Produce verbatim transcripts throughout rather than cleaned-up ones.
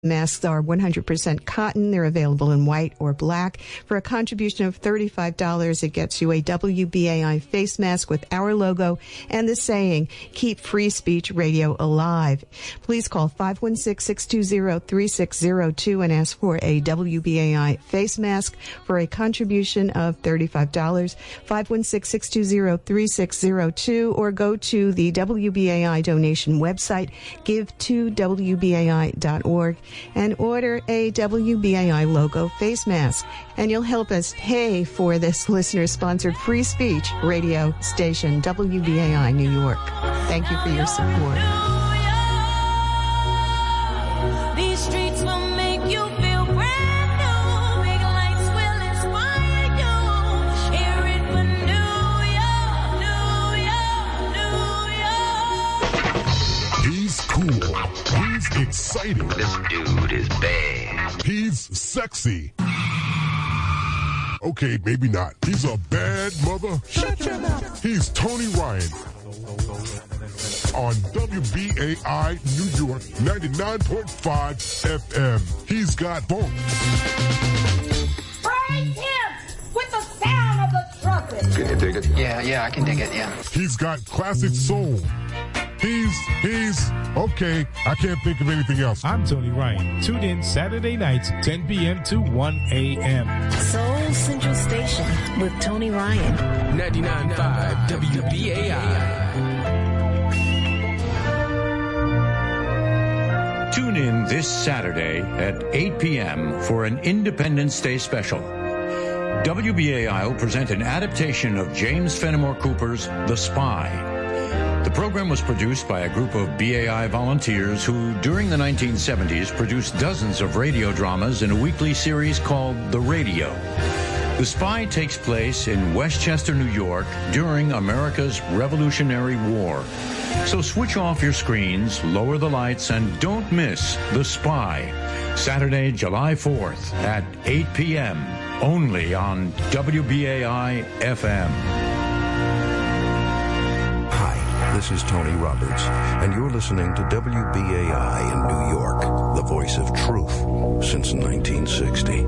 Masks are one hundred percent cotton. They're available in white or black. For a contribution of thirty-five dollars, it gets you a W B A I face mask with our logo and the saying, "Keep free speech radio alive." Please call five one six, six two zero, three six zero two and ask for a W B A I face mask for a contribution of thirty-five dollars. five one six, six two zero, three six zero two or go to the W B A I donation website, give to W B A I dot org. and order a W B A I logo face mask. And you'll help us pay for this listener-sponsored free speech radio station, W B A I New York. Thank you for your support. These streets will make you feel brand new. Big lights will inspire you. Hear it for New York, New York, New York. He's cool. He's exciting. This dude is bad. He's sexy. Okay, maybe not. He's a bad mother. Shut your mouth. He's Tony Ryan. On W B A I New York ninety-nine point five F M. He's got funk. Praise him with the sound of the trumpet. Can you dig it? Yeah, yeah, I can dig it, yeah. He's got classic soul. He's, he's, okay, I can't think of anything else. I'm Tony Ryan. Tune in Saturday nights, ten p.m. to one a.m. Soul Central Station with Tony Ryan. ninety-nine point five W B A I. Tune in this Saturday at eight p.m. for an Independence Day special. W B A I will present an adaptation of James Fenimore Cooper's The Spy. The program was produced by a group of B A I volunteers who, during the nineteen seventies, produced dozens of radio dramas in a weekly series called The Radio. The Spy takes place in Westchester, New York, during America's Revolutionary War. So switch off your screens, lower the lights, and don't miss The Spy, Saturday, July fourth at eight p.m., only on W B A I F M. This is Tony Roberts, and you're listening to W B A I in New York, the voice of truth since nineteen sixty.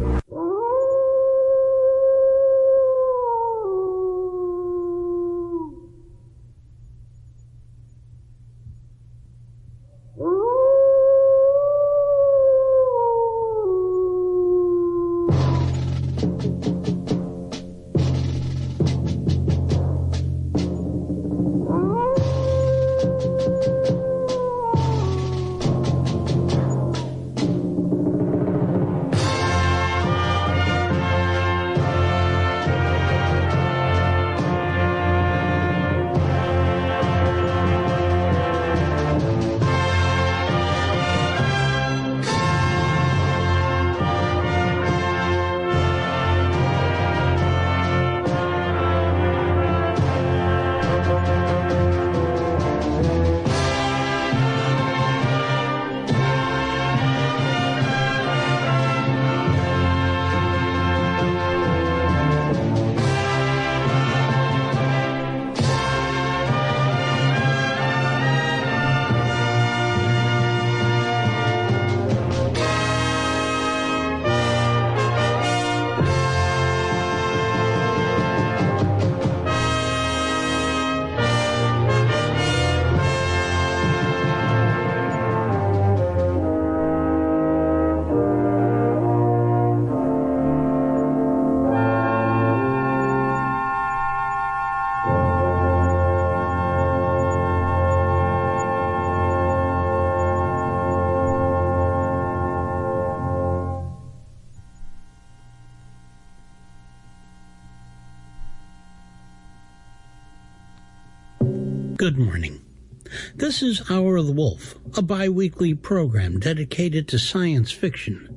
Good morning. This is Hour of the Wolf, a bi-weekly program dedicated to science fiction,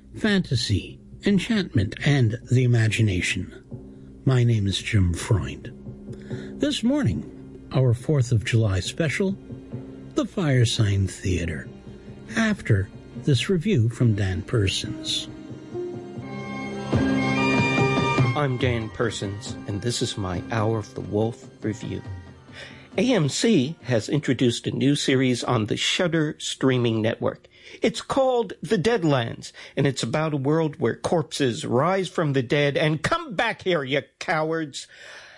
fantasy, enchantment, and the imagination. My name is Jim Freund. This morning, our fourth of July special, The Firesign Theater, after this review from Dan Persons. I'm Dan Persons, and this is my Hour of the Wolf review. A M C has introduced a new series on the Shudder streaming network. It's called The Deadlands, and it's about a world where corpses rise from the dead and come back here, you cowards.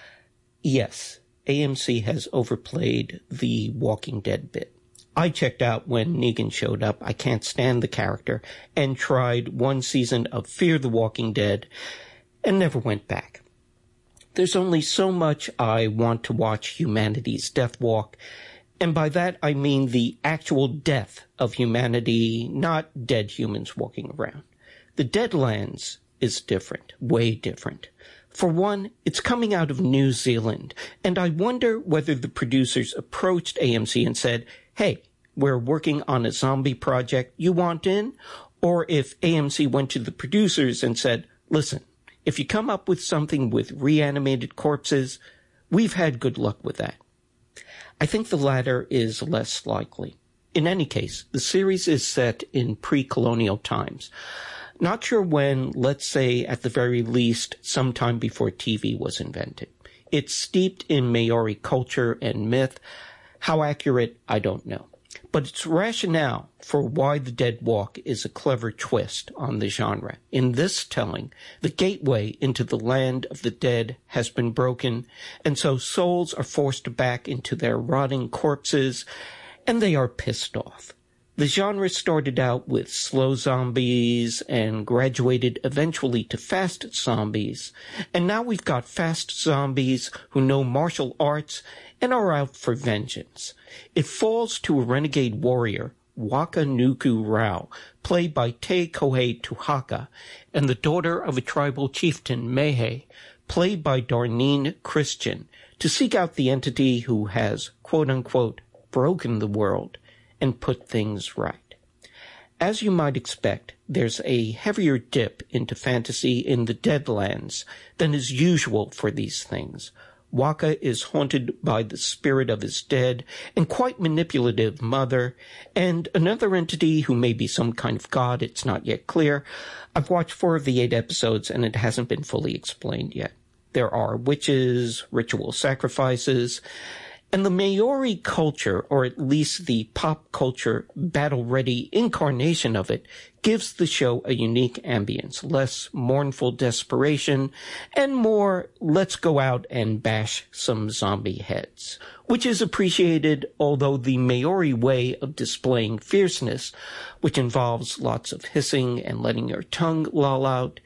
Yes, A M C has overplayed the Walking Dead bit. I checked out when Negan showed up. I can't stand the character, and tried one season of Fear the Walking Dead, and never went back. There's only so much I want to watch humanity's death walk, and by that I mean the actual death of humanity, not dead humans walking around. The Deadlands is different, way different. For one, it's coming out of New Zealand, and I wonder whether the producers approached A M C and said, hey, we're working on a zombie project, you want in? Or if A M C went to the producers and said, listen, if you come up with something with reanimated corpses, we've had good luck with that. I think the latter is less likely. In any case, the series is set in pre-colonial times. Not sure when, let's say at the very least, sometime before T V was invented. It's steeped in Maori culture and myth. How accurate, I don't know. But its rationale for why the dead walk is a clever twist on the genre. In this telling, the gateway into the land of the dead has been broken, and so souls are forced back into their rotting corpses, and they are pissed off. The genre started out with slow zombies and graduated eventually to fast zombies, and now we've got fast zombies who know martial arts and are out for vengeance. It falls to a renegade warrior, Waka Nuku Rao, played by Te Kohei Tuhaka, and the daughter of a tribal chieftain, Mehe, played by Darneen Christian, to seek out the entity who has, quote-unquote, broken the world and put things right. As you might expect, there's a heavier dip into fantasy in the Deadlands than is usual for these things. Waka is haunted by the spirit of his dead and quite manipulative mother, and another entity who may be some kind of god, it's not yet clear. I've watched four of the eight episodes and it hasn't been fully explained yet. There are witches, ritual sacrifices, and the Maori culture, or at least the pop culture battle-ready incarnation of it, gives the show a unique ambience, less mournful desperation, and more let's go out and bash some zombie heads, which is appreciated, although the Maori way of displaying fierceness, which involves lots of hissing and letting your tongue loll out,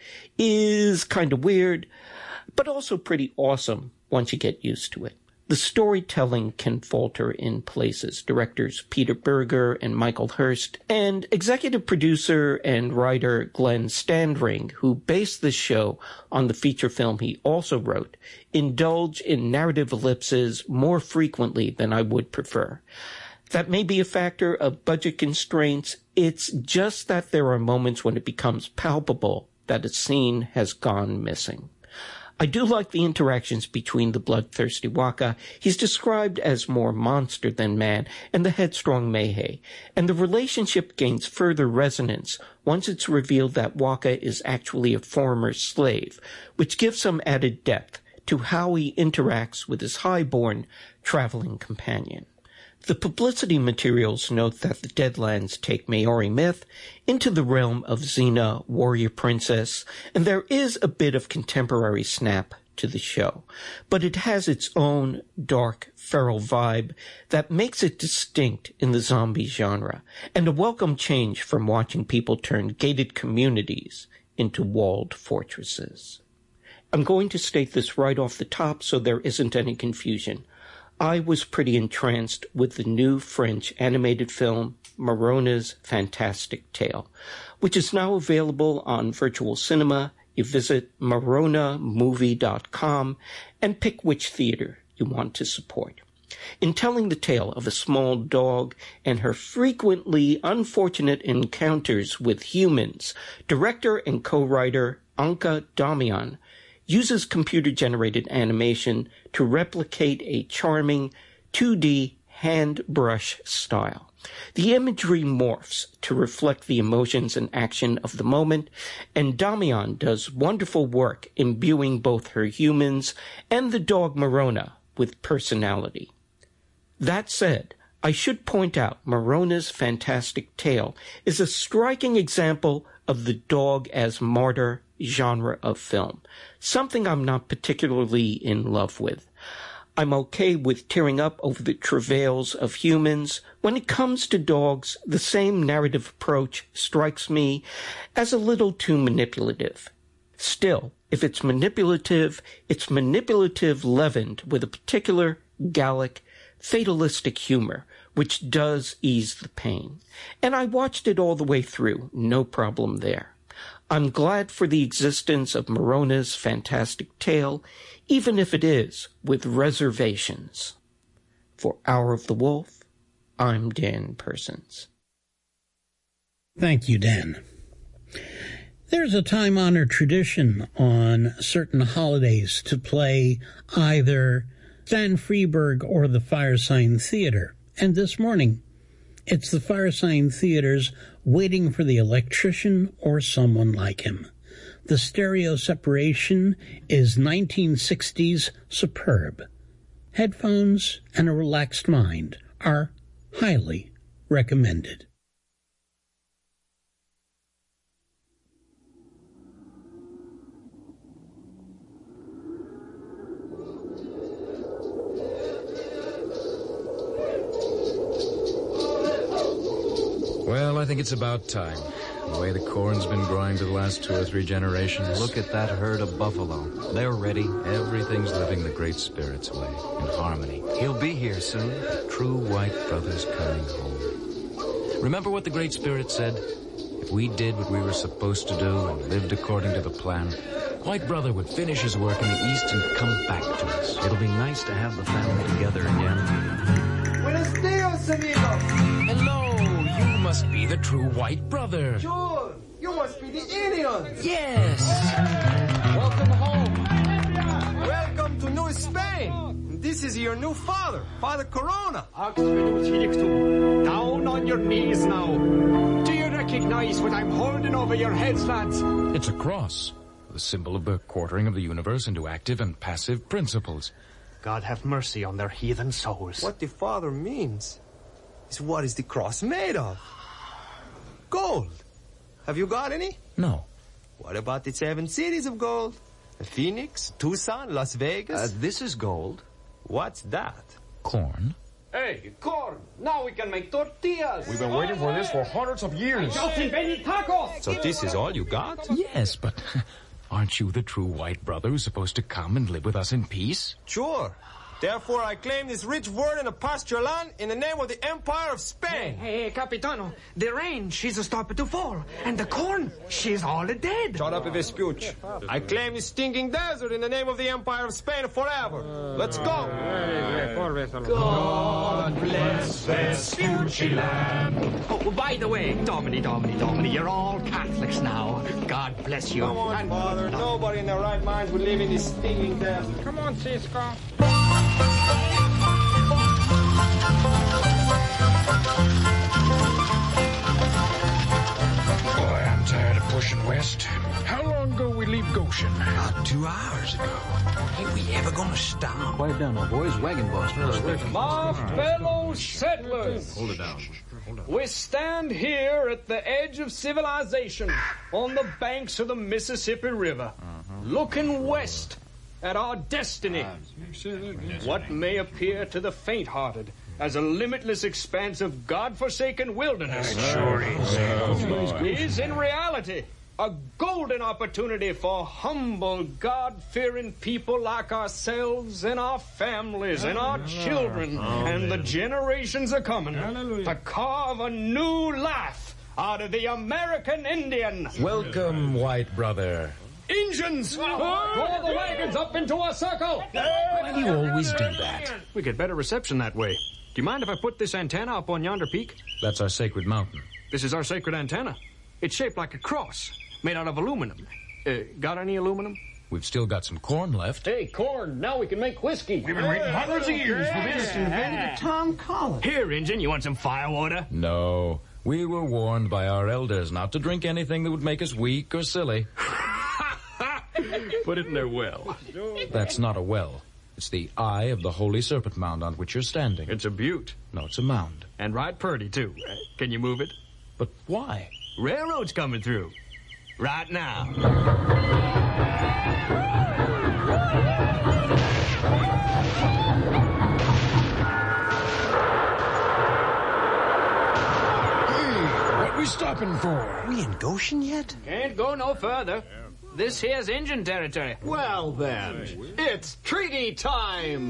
is kind of weird, but also pretty awesome once you get used to it. The storytelling can falter in places. Directors Peter Berger and Michael Hurst, and executive producer and writer Glenn Standring, who based this show on the feature film he also wrote, indulge in narrative ellipses more frequently than I would prefer. That may be a factor of budget constraints. It's just that there are moments when it becomes palpable that a scene has gone missing. I do like the interactions between the bloodthirsty Waka. He's described as more monster than man, and the headstrong Mehe. And the relationship gains further resonance once it's revealed that Waka is actually a former slave, which gives some added depth to how he interacts with his highborn traveling companion. The publicity materials note that the Deadlands take Maori myth into the realm of Xena, warrior princess, and there is a bit of contemporary snap to the show, but it has its own dark, feral vibe that makes it distinct in the zombie genre, and a welcome change from watching people turn gated communities into walled fortresses. I'm going to state this right off the top so there isn't any confusion. I was pretty entranced with the new French animated film Marona's Fantastic Tale, which is now available on virtual cinema. You visit marona movie dot com and pick which theater you want to support. In telling the tale of a small dog and her frequently unfortunate encounters with humans, director and co-writer Anka Damian uses computer-generated animation to replicate a charming two D hand brush style. The imagery morphs to reflect the emotions and action of the moment, and Damian does wonderful work imbuing both her humans and the dog Marona with personality. That said, I should point out Morona's Fantastic Tale is a striking example of the dog as martyr genre of film, something I'm not particularly in love with. I'm okay with tearing up over the travails of humans. When it comes to dogs, the same narrative approach strikes me as a little too manipulative. Still, if it's manipulative, it's manipulative leavened with a particular Gallic, fatalistic humor, which does ease the pain. And I watched it all the way through, no problem there. I'm glad for the existence of Morona's Fantastic Tale, even if it is with reservations. For Hour of the Wolf, I'm Dan Persons. Thank you, Dan. There's a time-honored tradition on certain holidays to play either Stan Freberg or the Firesign Theater. And this morning, it's the Firesign Theater's Waiting for the Electrician or Someone Like Him. The stereo separation is nineteen sixties superb. Headphones and a relaxed mind are highly recommended. Well, I think it's about time. The way the corn's been growing for the last two or three generations. Look at that herd of buffalo. They're ready. Everything's living the Great Spirit's way, in harmony. He'll be here soon. True white brothers coming home. Remember what the Great Spirit said? If we did what we were supposed to do and lived according to the plan, White Brother would finish his work in the East and come back to us. It'll be nice to have the family together again. Buenos dias, amigo. Hello. You must be the true White Brother. Sure. You must be the Indians. Yes. Welcome home. Welcome to New Spain. This is your new father, Father Corona. Down on your knees now. Do you recognize what I'm holding over your heads, lads? It's a cross, the symbol of the quartering of the universe into active and passive principles. God have mercy on their heathen souls. What the Father means is what is the cross made of? Gold. Have you got any? No. What about the seven cities of gold? Phoenix, Tucson, Las Vegas? Uh, this is gold. What's that? Corn. Hey, corn! Now we can make tortillas! We've been waiting for this for hundreds of years. So this is all you got? Yes, but aren't you the true White Brother who's supposed to come and live with us in peace? Sure. Therefore, I claim this rich word in a pasture land in the name of the Empire of Spain. Hey, hey, Capitano, the rain, she's a stopped to fall. And the corn, she's all dead. Shut up, Vespucci. I claim this stinking desert in the name of the Empire of Spain forever. Let's go. God bless Vespucci land. Oh, by the way, Domini, Domini, Domini, you're all Catholics now. God bless you. Come on, and Father. Nobody in their right minds would live in this stinking desert. Come on, Cisco. Boy, I'm tired of pushing west. How long ago we leave Goshen? About two hours ago. Ain't we ever gonna stop? Quiet down now, boys. Wagon boss. My fellow settlers. Hold it down. We stand here at the edge of civilization on the banks of the Mississippi River, uh-huh. looking west at our destiny. What may appear to the faint-hearted as a limitless expanse of God-forsaken wilderness sure is. is in reality a golden opportunity for humble, God-fearing people like ourselves and our families and our children and the generations are coming to carve a new life out of the American Indian. Welcome, White Brother. Engines! Draw the wagons up into a circle! Why do you always do that? We get better reception that way. Do you mind if I put this antenna up on yonder peak? That's our sacred mountain. This is our sacred antenna. It's shaped like a cross, made out of aluminum. Uh, got any aluminum? We've still got some corn left. Hey, corn, now we can make whiskey. We've been waiting hundreds of years for this. Invented Tom Collins. Here, Injun, you want some firewater? No. We were warned by our elders not to drink anything that would make us weak or silly. Put it in their well. That's not a well. It's the eye of the Holy Serpent Mound on which you're standing. It's a butte. No, it's a mound. And right purty, too. Can you move it? But why? Railroad's coming through. Right now. What we stopping for? We in Goshen yet? Can't go no further. This here's Indian territory. Well then, it's treaty time!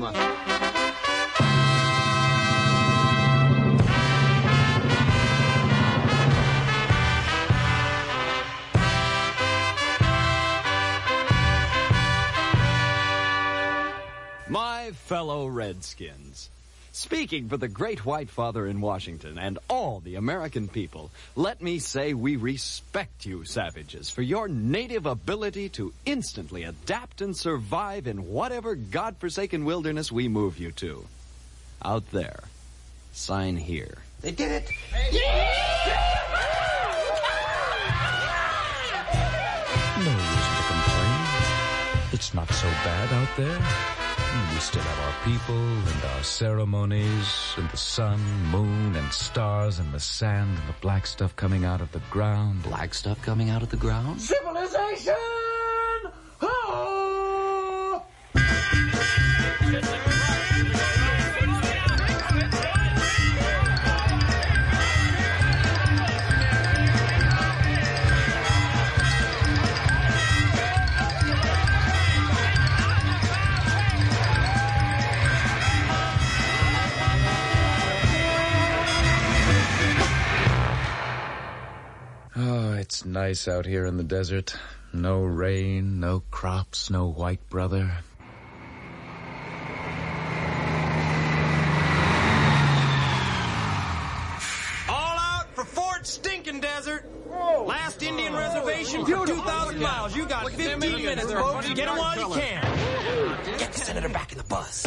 My fellow Redskins, speaking for the great white father in Washington and all the American people, let me say we respect you, savages, for your native ability to instantly adapt and survive in whatever godforsaken wilderness we move you to. Out there, sign here. They did it. No reason to complain. It's not so bad out there. We still have our people and our ceremonies and the sun, moon, and stars and the sand and the black stuff coming out of the ground. Black stuff coming out of the ground? Civilization! Oh! Oh, it's nice out here in the desert. No rain, no crops, no white brother. All out for Fort Stinkin' Desert. Last Indian reservation for two thousand miles. You got fifteen minutes, folks. Get them while you can. Get the senator back in the bus.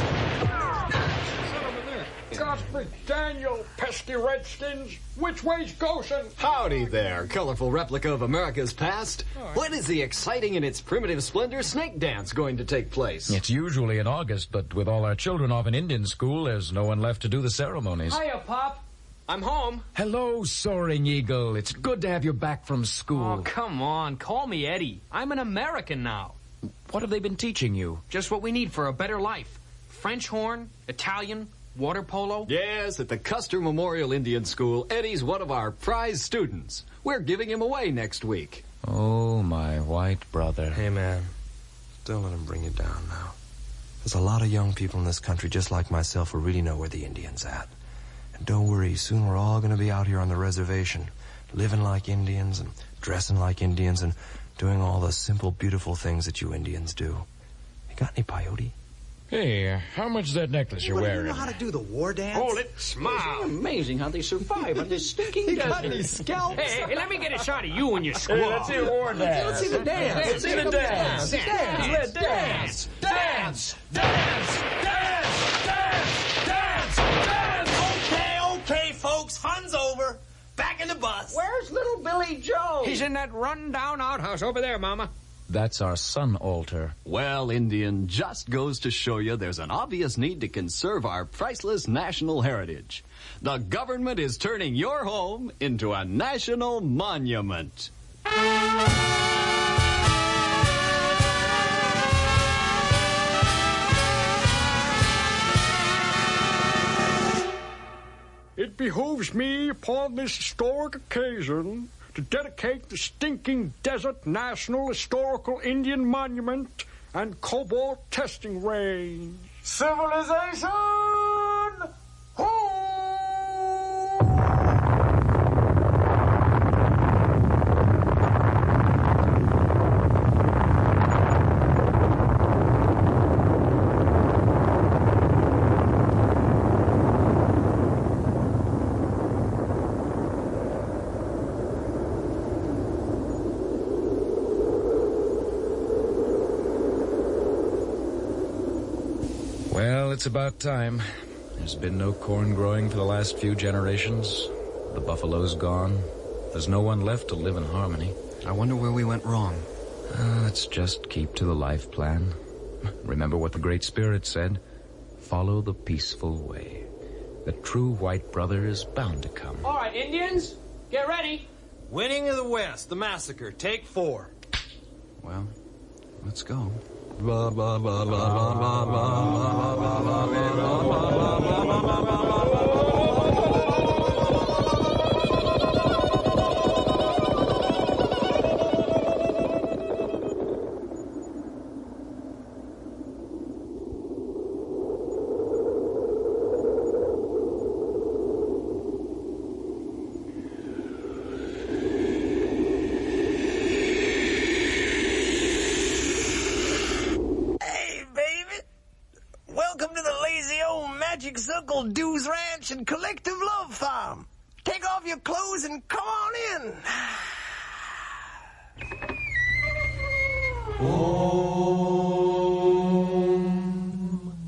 Godspeed Daniel, pesky Redskins. Which way's Goshen? Howdy there, colorful replica of America's past. When is the exciting in its primitive splendor snake dance going to take place? It's usually in August, but with all our children off in Indian school, there's no one left to do the ceremonies. Hiya, Pop. I'm home. Hello, Soaring Eagle. It's good to have you back from school. Oh, come on. Call me Eddie. I'm an American now. What have they been teaching you? Just what we need for a better life. French horn, Italian, water polo? Yes, at the Custer Memorial Indian School, Eddie's one of our prize students. We're giving him away next week. Oh, my white brother. Hey, man. Don't let him bring you down now. There's a lot of young people in this country just like myself who really know where the Indians at. And don't worry, soon we're all going to be out here on the reservation, living like Indians and dressing like Indians and doing all the simple, beautiful things that you Indians do. You got any peyote? Hey, uh, how much is that necklace you're What, wearing? Do you know how to do the war dance? Hold it. Smile. It's amazing how they survive on this stinking desert. got any scalps? Hey, hey, let me get a shot of you when you squall. Hey, let's see the war dance. Let's see the dance. Let's see the dance. Dance. Dance. Dance. Dance. Dance. Dance. Dance. Dance. Okay, okay, folks, fun's over. Back in the bus. Where's little Billy Joe? He's in that run-down outhouse over there, Mama. That's our sun altar. Well, Indian, just goes to show you there's an obvious need to conserve our priceless national heritage. The government is turning your home into a national monument. It behooves me upon this historic occasion to dedicate the Stinking Desert National Historical Indian Monument and Cobalt Testing Range. Civilization! Ho! Well, it's about time. There's been no corn growing for the last few generations. The buffalo's gone. There's no one left to live in harmony. I wonder where we went wrong. Uh, let's just keep to the life plan. Remember what the Great Spirit said? Follow the peaceful way. The true white brother is bound to come. All right, Indians, get ready. Winning of the West, the massacre, take four. Well, let's go. Blah, blah, blah, blah, blah, blah, blah, blah, blah, blah, blah. Circle Dues Ranch and Collective Love Farm. Take off your clothes and come on in. Om.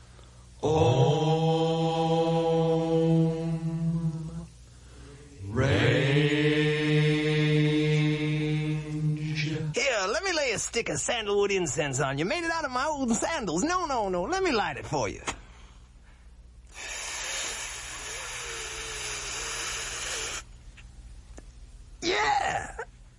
Om. Range. Here, let me lay a stick of sandalwood incense on you. Made it out of my old sandals. No, no, no. Let me light it for you. Yeah.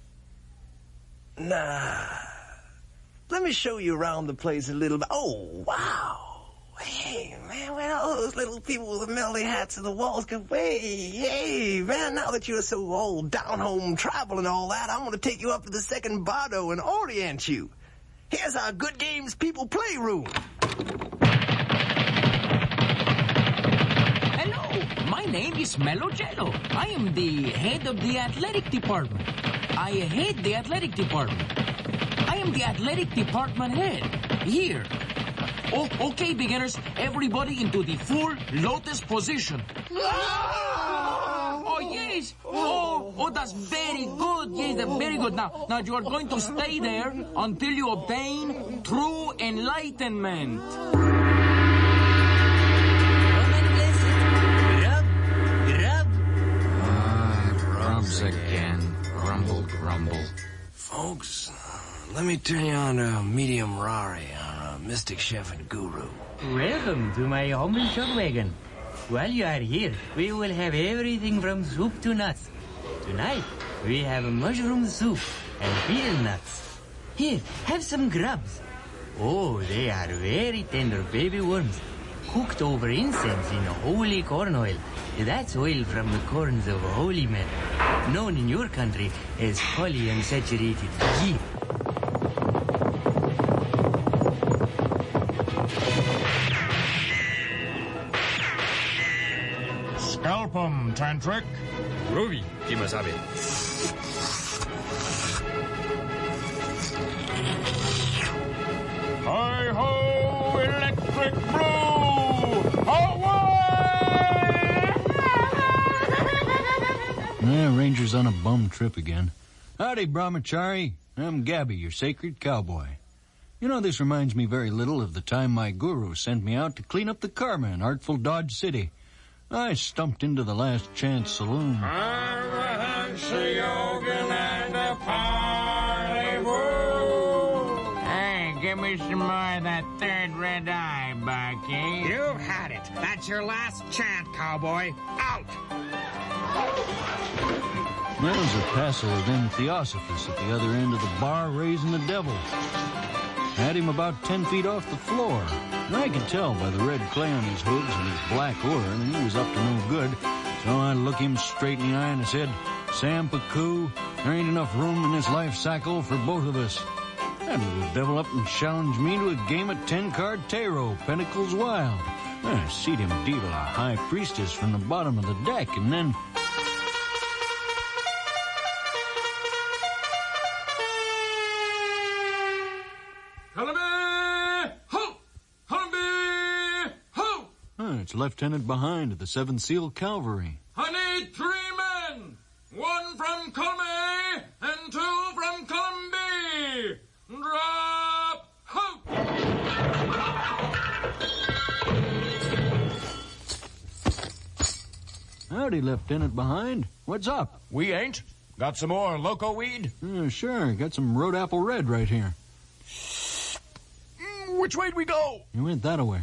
Nah. Let me show you around the place a little bit. Oh, wow. Hey, man, where all those little people with the melody hats and the walls go, hey, hey, man, now that you're so old, down home travel and all that, I'm going to take you up to the second bardo and orient you. Here's our Good Games People Playroom. My name is Mello Jello. I am the head of the athletic department. I head the athletic department. I am the athletic department head. Here. Oh, okay, beginners. Everybody into the full lotus position. Oh, yes. Oh, oh, that's very good. Yes, that's very good. Now, now you are going to stay there until you obtain true enlightenment. Again. Grumble, grumble. Folks, let me turn you on to Medium Rari, our mystic chef and guru. Welcome to my humble shop wagon. While you are here, we will have everything from soup to nuts. Tonight, we have mushroom soup and betel nuts. Here, have some grubs. Oh, they are very tender baby worms, cooked over incense in holy corn oil. That's oil from the corns of holy men, known in your country as polyunsaturated ghee. Scalp 'em, Tantric. Ruby, Kimasabi. Hi-ho, electric blue! Away! Yeah, Ranger's on a bum trip again. Howdy, Brahmachari. I'm Gabby, your sacred cowboy. You know, this reminds me very little of the time my guru sent me out to clean up the karma in Artful Dodge City. I stumped into the Last Chance Saloon. Hey, give me some more of that third red eye, Bucky. You've had it. That's your last chance, cowboy. Out! There was a passer of them Theosophus at the other end of the bar raising the devil. Had him about ten feet off the floor. And I could tell by the red clay on his hoods and his black aura that he was up to no good. So I looked him straight in the eye and I said, Sam Pacoo, there ain't enough room in this life cycle for both of us. That little devil up and challenged me to a game of ten-card tarot, Pentacles Wild. I seed him deal a high priestess from the bottom of the deck, and then... It's Lieutenant Behind of the Seven Seal Cavalry. I need three men. One from Colme and two from Columby. Drop, hope. Howdy, Lieutenant Behind. What's up? We ain't. Got some more loco weed? Uh, sure, got some road apple red right here. Which way do we go? You went that way.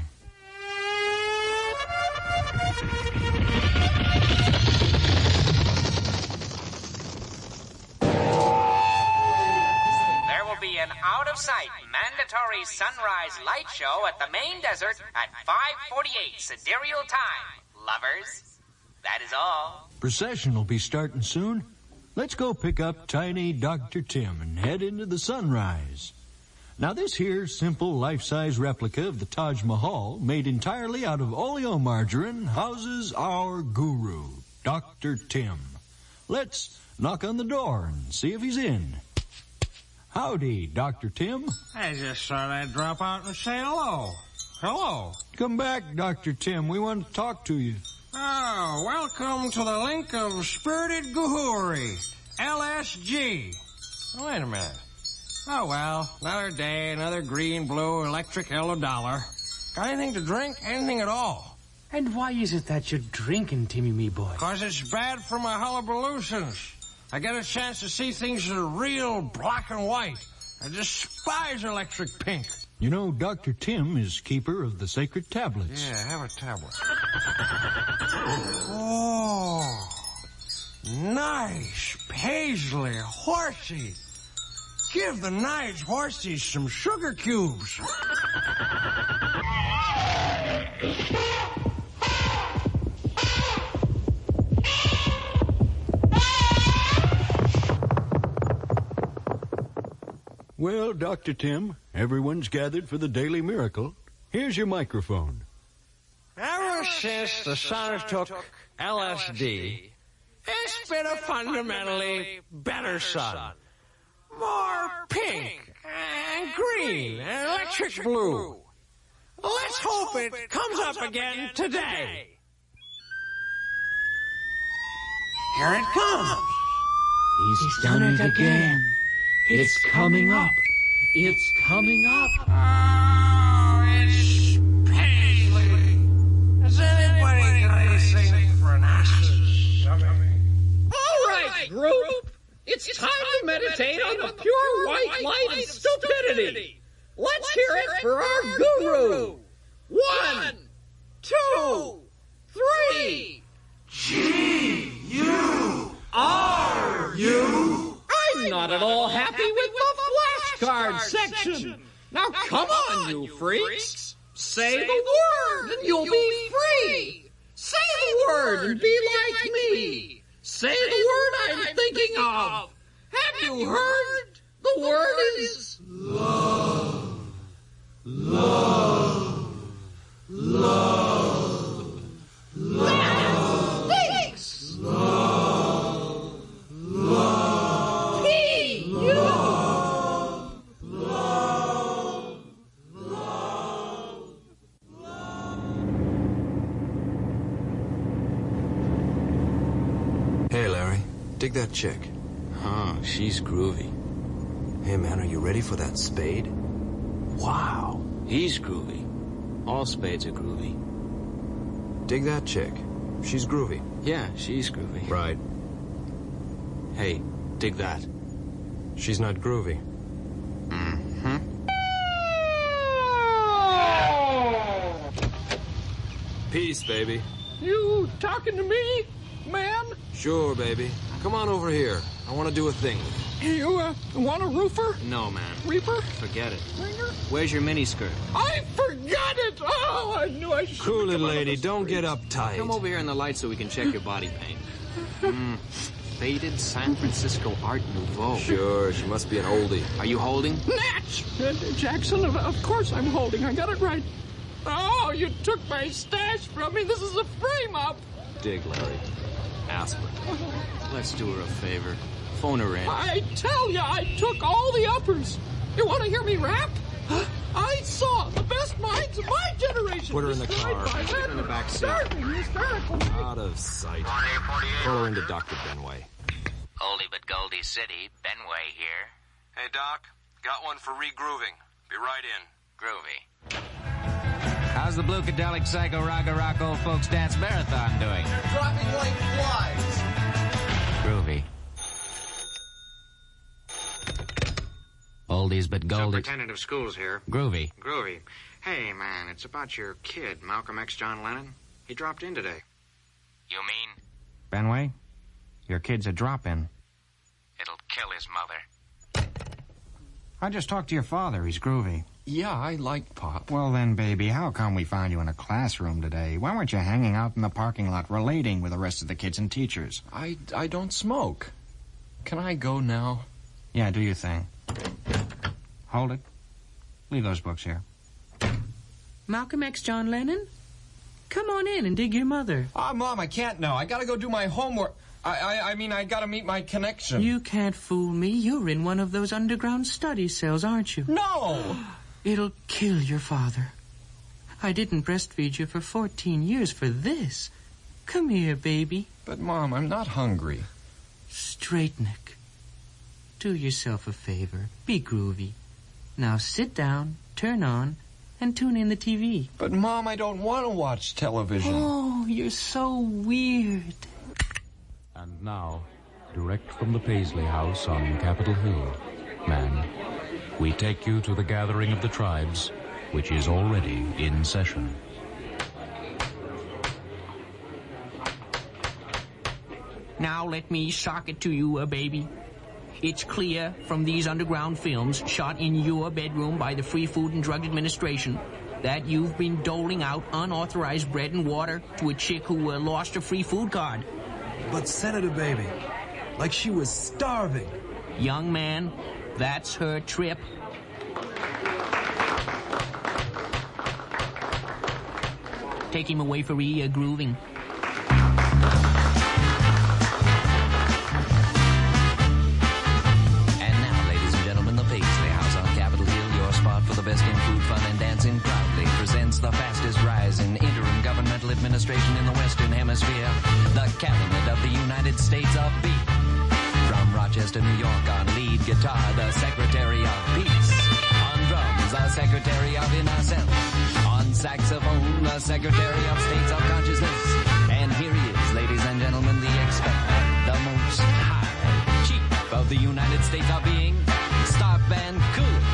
There will be an out-of-sight mandatory sunrise light show at the main desert at five forty-eight sidereal time, lovers. That is all. Procession will be starting soon. Let's go pick up tiny Doctor Tim and head into the sunrise. Now this here simple life-size replica of the Taj Mahal, made entirely out of oleomargarine, houses our guru, Doctor Tim. Let's knock on the door and see if he's in. Howdy, Doctor Tim. I just thought I'd drop out and say hello. Hello. Come back, Doctor Tim. We want to talk to you. Oh, welcome to the link of Spirited Guhuri, L S G. Oh, wait a minute. Oh, well, another day, another green, blue, electric yellow dollar. Got anything to drink? Anything at all? And why is it that you're drinking, Timmy, me boy? Because it's bad for my hullabalootions. I get a chance to see things that are real black and white. I despise electric pink. You know, Doctor Tim is keeper of the sacred tablets. Yeah, have a tablet. Oh, nice paisley horsey. Give the nice horsies some sugar cubes. Well, Doctor Tim, everyone's gathered for the Daily Miracle. Here's your microphone. Ever since the Sonners took L S D, it's been a fundamentally better sun. More pink and green and electric blue. Let's hope it comes up again today. Here it comes. He's done it again. It's coming up. It's coming up. Oh, it's Paisley. Is anybody got anything for an asses? All right, group. It's time to meditate on the pure white light of stupidity. Let's hear it for our guru. One, two, three. G U R U. I'm not at all happy with the flashcard section. Now come on, you freaks. Say the word and you'll be free. Say the word and be like me. Say the word I'm thinking of. Have you heard? The word is love. Love. Love. Love. Thanks. Love. Love. P. U. Love. Love. Hey, Larry. Dig that chick. Huh, she's groovy. Hey, man, are you ready for that spade? Wow. He's groovy. All spades are groovy. Dig that chick. She's groovy. Yeah, she's groovy. Right. Hey, dig that. She's not groovy. Mm-hmm. Peace, baby. You talking to me, man? Sure, baby. Come on over here. I want to do a thing with you. You, uh, want a roofer? No, man. Reaper? Forget it. Ringer? Where's your miniskirt? I forgot it! Oh, I knew I should. Cool it, lady. Don't get uptight. Come over here in the light so we can check your body paint. Mm. Faded San Francisco Art Nouveau. Sure, she must be an oldie. Are you holding? Natch! Uh, Jackson, of, of course I'm holding. I got it right. Oh, you took my stash from me. This is a frame-up. Dig, Larry. Aspirin. Let's do her a favor. Phone her in. I tell ya, I took all the uppers. You want to hear me rap? I saw the best minds of my generation. Put her in the destroyed car. by Put her in the that back seat. starving, hysterical. Out of sight. Pull her into Doctor Benway. Oldie but Goldie City, Benway here. Hey, Doc. Got one for re-grooving. Be right in. Groovy. How's the Bluekadelic Psycho Raga Rock Old Folks Dance Marathon doing? They're dropping like flies. Groovy. oldies but goldies. Superintendent of schools here. Groovy. Groovy. Hey, man, it's about your kid, Malcolm X John Lennon. He dropped in today. You mean? Benway, your kid's a drop-in. It'll kill his mother. I just talked to your father. He's groovy. Yeah, I like Pop. Well then, baby, how come we found you in a classroom today? Why weren't you hanging out in the parking lot relating with the rest of the kids and teachers? I, I don't smoke. Can I go now? Yeah, do your thing. Hold it. Leave those books here. Malcolm X John Lennon? Come on in and dig your mother. Ah, uh, Mom, I can't now. I gotta go do my homework. I, I, I mean, I gotta meet my connection. You can't fool me. You're in one of those underground study cells, aren't you? No! It'll kill your father. I didn't breastfeed you for fourteen years for this. Come here, baby. But, Mom, I'm not hungry. Straightnick, do yourself a favor. Be groovy. Now sit down, turn on, and tune in the T V. But, Mom, I don't want to watch television. Oh, you're so weird. And now, direct from the Paisley House on Capitol Hill, man, we take you to the gathering of the tribes, which is already in session. Now let me shock it to you, uh, baby. It's clear from these underground films shot in your bedroom by the Free Food and Drug Administration that you've been doling out unauthorized bread and water to a chick who uh, lost her free food card. But Senator Baby, like she was starving. Young man, that's her trip. Take him away for re-grooving. And now, ladies and gentlemen, the Paisley House on Capitol Hill, your spot for the best in food, fun, and dancing, proudly presents the fastest rise in interim governmental administration in the Western Hemisphere, the Cabinet of the United States of B. From Rochester, New York, on lead guitar, the Secretary of Peace. On drums, the Secretary of Innocence. On saxophone, the Secretary of States of Consciousness. And here he is, ladies and gentlemen, the expected, the most high chief of the United States of Being, Star Van Cooler.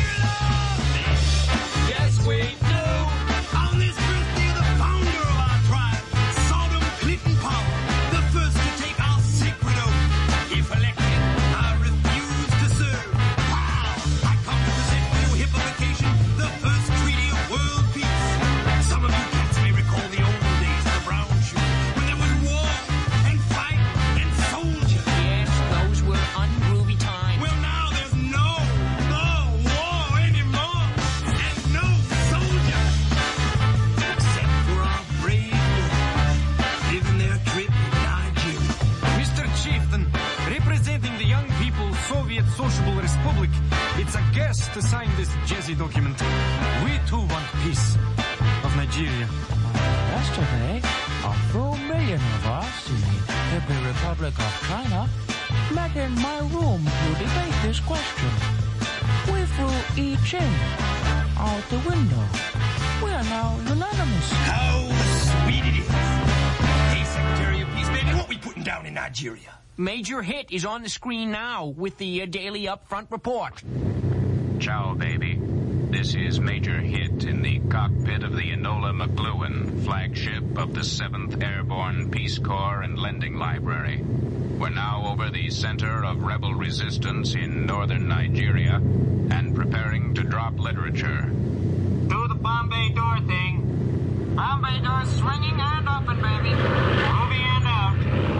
Yes, we do. On this birthday of the founder of our tribe, Sodom Clinton Powell, the first to take our sacred oath. If elected, I refuse to serve. Pow! I come to present new hippification, the first treaty of world peace. Some of you cats may recall the old days of the brown shoe, when there was war and fight and soldier. Yes, those were ungroovy times. Well, now there's no, no war anymore, and no soldier, except for our brave men living their trip in Nigeria. Mister Chieftain, representing the young people's Soviet Sociable Republic, it's a guest to sign this jazzy document. We too want peace of Nigeria. Yesterday, a full million of us in the Hippie Republic of China met in my room to debate this question. We flew each in, out the window. We are now unanimous. How sweet it is. Hey, Secretary of Peace, baby, what we putting down in Nigeria? Major Hit is on the screen now with the uh, daily upfront report. Ciao, baby. This is Major Hit in the cockpit of the Enola McLuhan, flagship of the seventh Airborne Peace Corps and Lending Library. We're now over the center of rebel resistance in northern Nigeria and preparing to drop literature. Do the Bombay door thing. Bombay door swinging and open, baby. Movie and out.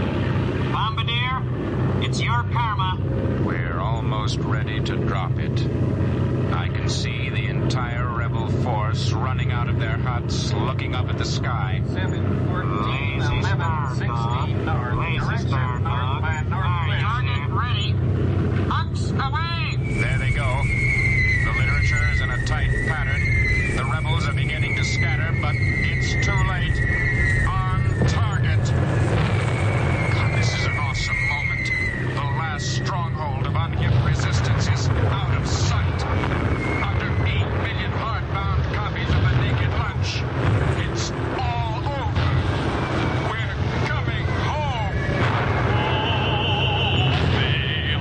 Bombardier, it's your karma. We're almost ready to drop it. I can see the entire rebel force running out of their huts, looking up at the sky. seven, fourteen, eleven, sixteen, north. Lazy star, north. Target ready. Hucks away. There they go. The literature is in a tight pattern. The rebels are beginning to scatter, but it's too late. On target. God, this is an awesome moment. The last stronghold of unhip resistance is out of sight. Under eight million hardbound copies of The Naked Lunch. It's all over. We're coming home. Oh, the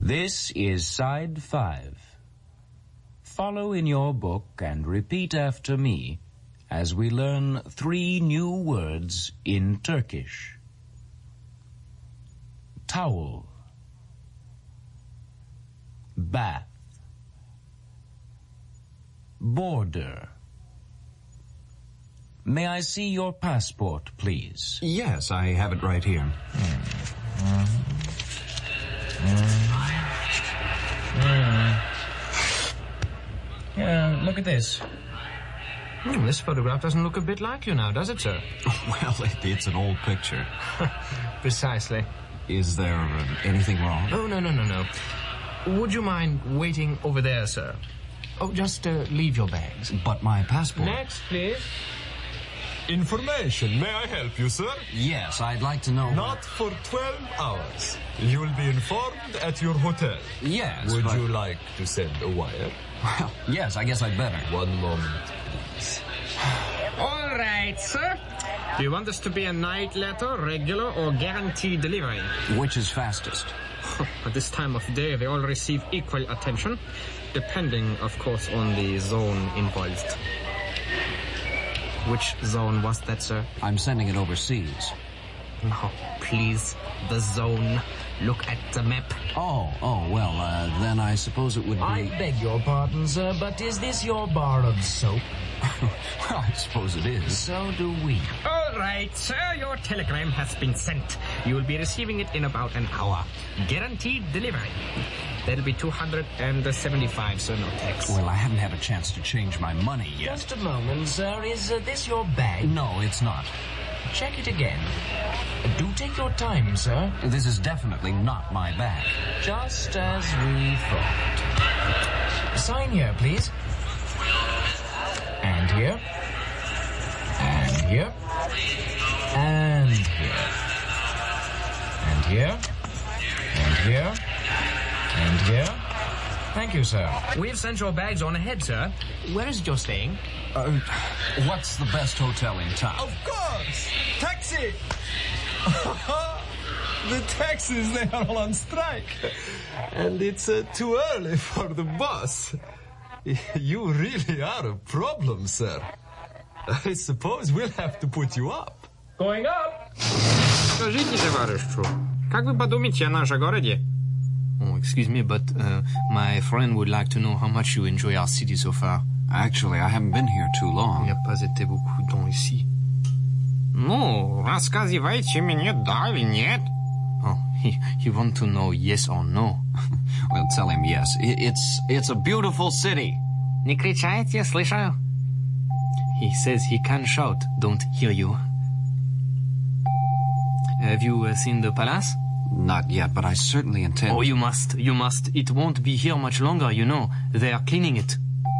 This is side five. Follow in your book and repeat after me as we learn three new words in Turkish. Towel. Bath. Border. May I see your passport, please? Yes, I have it right here. Mm. Mm. Mm. Yeah, look at this. Hmm, this photograph doesn't look a bit like you now, does it, sir? Well, it, it's an old picture. Precisely. Is there uh, anything wrong? Oh, no, no, no, no. Would you mind waiting over there, sir? Oh, just uh, leave your bags. But my passport... Next, please. Information. May I help you, sir? Yes, I'd like to know... Not for twelve hours. You will be informed at your hotel. Yes, Would but... you like to send a wire? Well, yes, I guess I'd better. One moment, please. All right, sir. Do you want this to be a night letter, regular, or guaranteed delivery? Which is fastest? At this time of day, they all receive equal attention, depending, of course, on the zone involved. Which zone was that, sir? I'm sending it overseas. No, please. The zone. Look at the map. Oh, oh, well, uh, then I suppose it would be... I beg your pardon, sir, but is this your bar of soap? Well, I suppose it is. So do we. All right, sir, your telegram has been sent. You will be receiving it in about an hour. Guaranteed delivery. That'll be two hundred seventy-five, sir, no tax. Well, I haven't had a chance to change my money yet. Just a moment, sir. Is uh, this your bag? No, it's not. Check it again. Do take your time, sir. This is definitely not my bag. Just as we thought. Sign here, please. And here. And here. And here. And here. And here. And here. Thank you, sir. We've sent your bags on ahead, sir. Where is it you're staying? Uh, what's the best hotel in town? Of course! Taxi! The taxis, they are all on strike. And it's uh, too early for the bus. You really are a problem, sir. I suppose we'll have to put you up. Going up! Скажите, товарищу, как вы подумаете о нашем городе? Oh, excuse me, but uh, my friend would like to know how much you enjoy our city so far. Actually, I haven't been here too long. Il n'y a pas été beaucoup de temps ici. Ну, рассказывайте мне, да или нет? Oh, he, he want to know yes or no. Well, tell him yes. It, it's, it's a beautiful city. Не кричайте, слышу. He says he can shout, don't hear you. Have you uh, seen the palace? Not yet, but I certainly intend... Oh, you must, you must. It won't be here much longer, you know. They are cleaning it.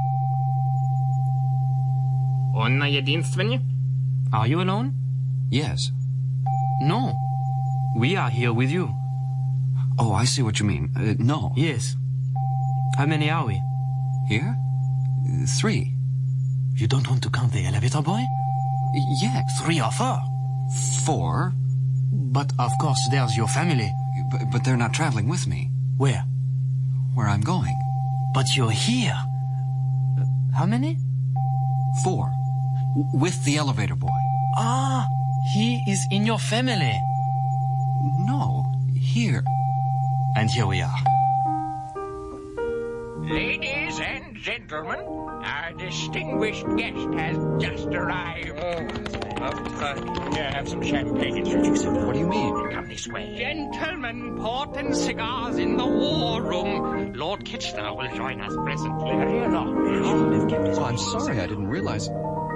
Он на единственный? Are you alone? Yes. No. We are here with you. Oh, I see what you mean. Uh, no. Yes. How many are we? Here? Uh, three. You don't want to count the elevator boy? Yes. Three or four? Four. But of course there's your family. But, but they're not traveling with me. Where? Where I'm going. But you're here. Uh, how many? Four. W- with the elevator boy. Ah, he is in your family. No, here. And here we are. Ladies and gentlemen, our distinguished guest has just arrived. Oh, here, have some champagne introduced. What do you mean? Come this way. Gentlemen, port and cigars in the war room. Lord Kitchener will join us presently. Here, Lord. Oh, I'm sorry, I didn't realize...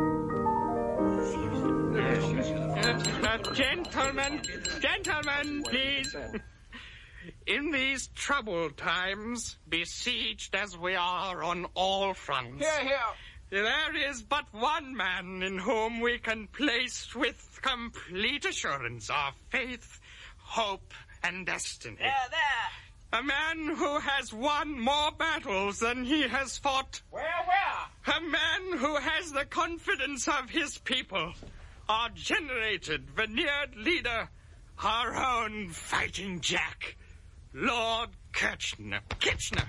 Uh, gentlemen, gentlemen, please. In these troubled times, besieged as we are on all fronts, Here, here. there is but one man in whom we can place with complete assurance our faith, hope, and destiny. There, there. A man who has won more battles than he has fought. Where, where? A man who has the confidence of his people. Our generated, veneered leader, our own Fighting Jack, Lord Kitchener, Kitchener.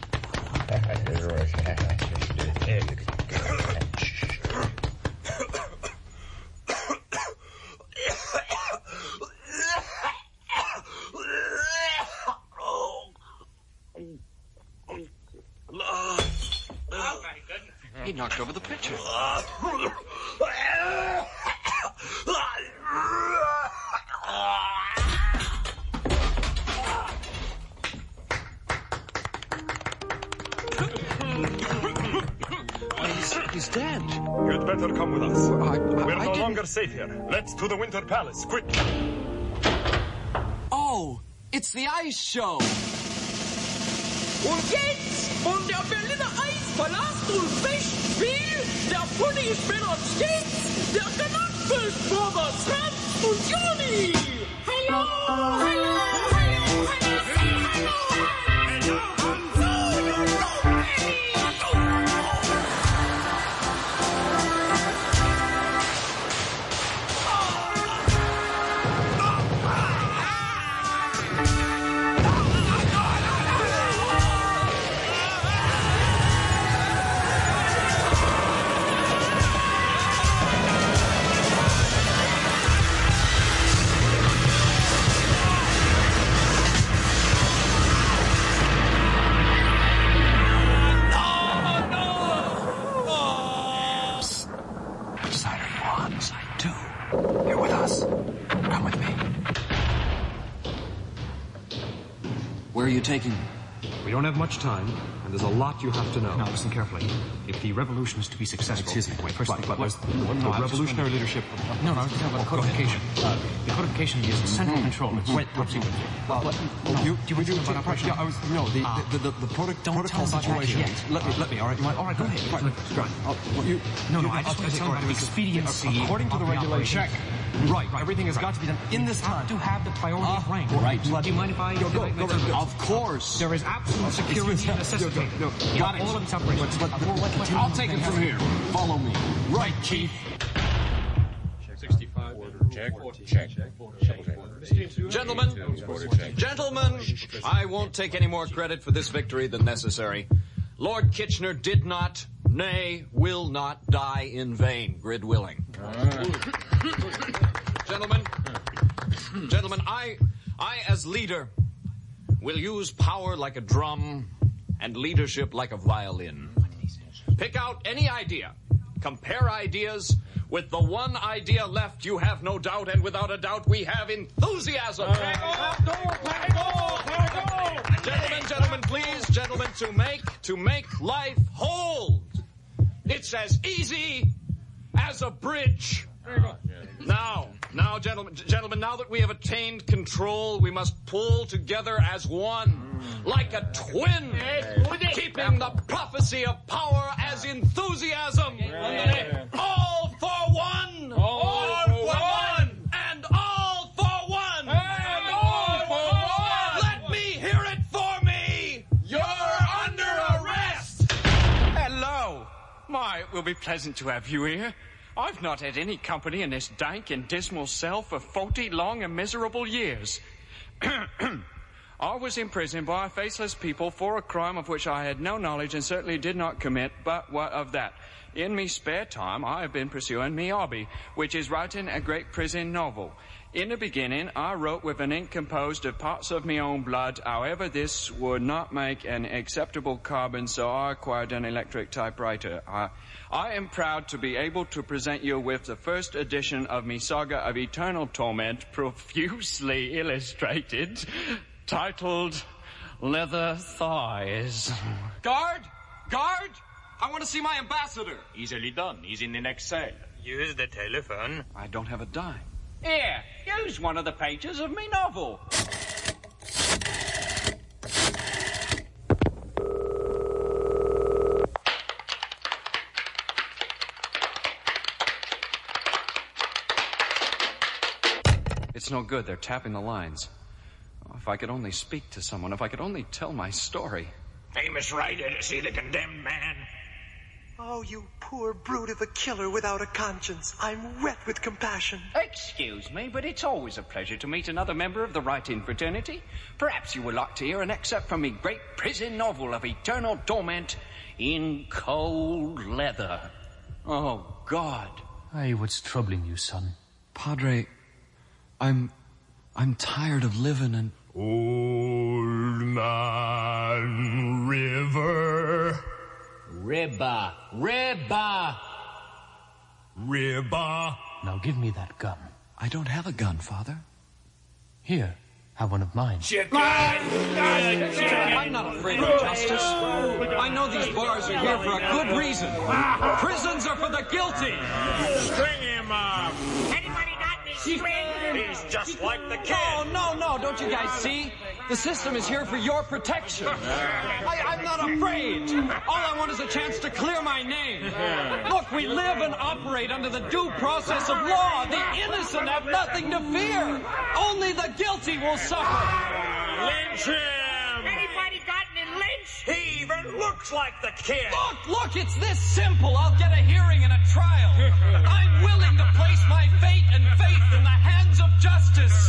He knocked over the pitcher. he's, he's dead. You'd better come with us. I, I, We're I no didn't... longer safe here. Let's to the Winter Palace, quick. Oh, it's the ice show. Und jetzt von der Berliner Eispalast und Festspiel, der Pony ist mit uns geht's, der Canuckfish Brothers, Hans und Johnny. Hallo, hallo, hallo, hallo, hallo, hallo, Where are you taking me? We don't have much time, and there's a lot you have to know. Now, listen carefully. If the revolution is to be successful... Excuse me. Wait, first But, thing, but what- there's no, no, I was just revolutionary wondering- leadership. No, no, I was talking about the Go ahead. codification. Uh, the codification is central control. It's Wait, top secret. Uh, What? oh, No, you, you were doing about Operation- Yeah, I was. No, the Ah. the the, the, the product, Don't protocol tell me about that situation. yet. Let me, let me. All right, you mind? All right, go ahead. Fine, fine. I'll- well, you, No, no, you- I just I'll- want to tell all about right, the expediency According to of the the regulation. operation. Right, everything has got to be done in this time. To have the priority of rank. Right. Do you mind if I... Go, go, go, go. Of course. There is absolute security necessitated. Go, go, go. Got it. All of its operations. But- but- but- What- what- I'll take it from here. Follow me. Right, Chief. sixty-five. Check. Check. Gentlemen, gentlemen, I won't take any more credit for this victory than necessary. Lord Kitchener did not, nay, will not die in vain, grid willing. Gentlemen, gentlemen, I, I as leader will use power like a drum and leadership like a violin. Pick out any idea, compare ideas. With the one idea left, you have no doubt, and without a doubt, we have enthusiasm. Gentlemen, gentlemen, please, gentlemen, to make, to make life hold. It's as easy as a bridge. Now, now, gentlemen, gentlemen, now that we have attained control, we must pull together as one, like a twin, keeping the prophecy of power as enthusiasm. All for one! All for one! And all for one! And all for one! Let me hear it for me! You're under arrest! Hello. My, it will be pleasant to have you here. I've not had any company in this dank and dismal cell for forty long and miserable years. I was imprisoned by faceless people for a crime of which I had no knowledge and certainly did not commit, but what of that? In me spare time, I have been pursuing me hobby, which is writing a great prison novel. In the beginning, I wrote with an ink composed of parts of my own blood. However, this would not make an acceptable carbon, so I acquired an electric typewriter. I, I am proud to be able to present you with the first edition of me saga of eternal torment, profusely illustrated, titled Leather Thighs. Guard! Guard! I want to see my ambassador. Easily done. He's in the next cell. Use the telephone. I don't have a dime. Here, use one of the pages of me novel. It's no good. They're tapping the lines. Oh, if I could only speak to someone, if I could only tell my story. Famous writer to see the condemned man. Oh, Oh, you poor brute of a killer without a conscience. I'm wet with compassion. Excuse me, but it's always a pleasure to meet another member of the writing fraternity. Perhaps you would like to hear an excerpt from me great prison novel of eternal torment in cold leather. Oh, God. Aye, what's troubling you, son? Padre, I'm... I'm tired of living in... Old Man River. Ribba. Ribba. Ribba. Now give me that gun. I don't have a gun, Father. Here, have one of mine. Chicken! I'm not afraid of justice. I know these bars are here for a good reason. Prisons are for the guilty. String him up. Anybody got any string? He's just like the kid. Oh, no, no, don't you guys see? The system is here for your protection. I, I'm not afraid. All I want is a chance to clear my name. Look, we live and operate under the due process of law. The innocent have nothing to fear. Only the guilty will suffer. Lynch him. Anybody got any lynch? He even looks like the kid. Look, look, it's this simple. I'll get a hearing and a trial. I'm willing to place my fate and faith in the hands of justice.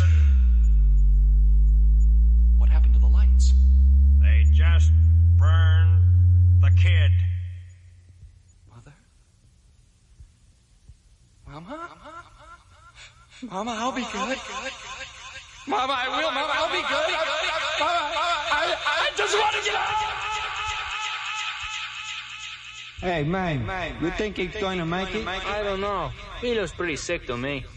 What happened to the lights? They just burned the kid. Mother? Mama? Mama, I'll be good. Mama, I will. Mama, I'll be good. Mama, I, I just want to get out. Hey, man, you think he's going to make it? I don't know. He looks pretty sick to me.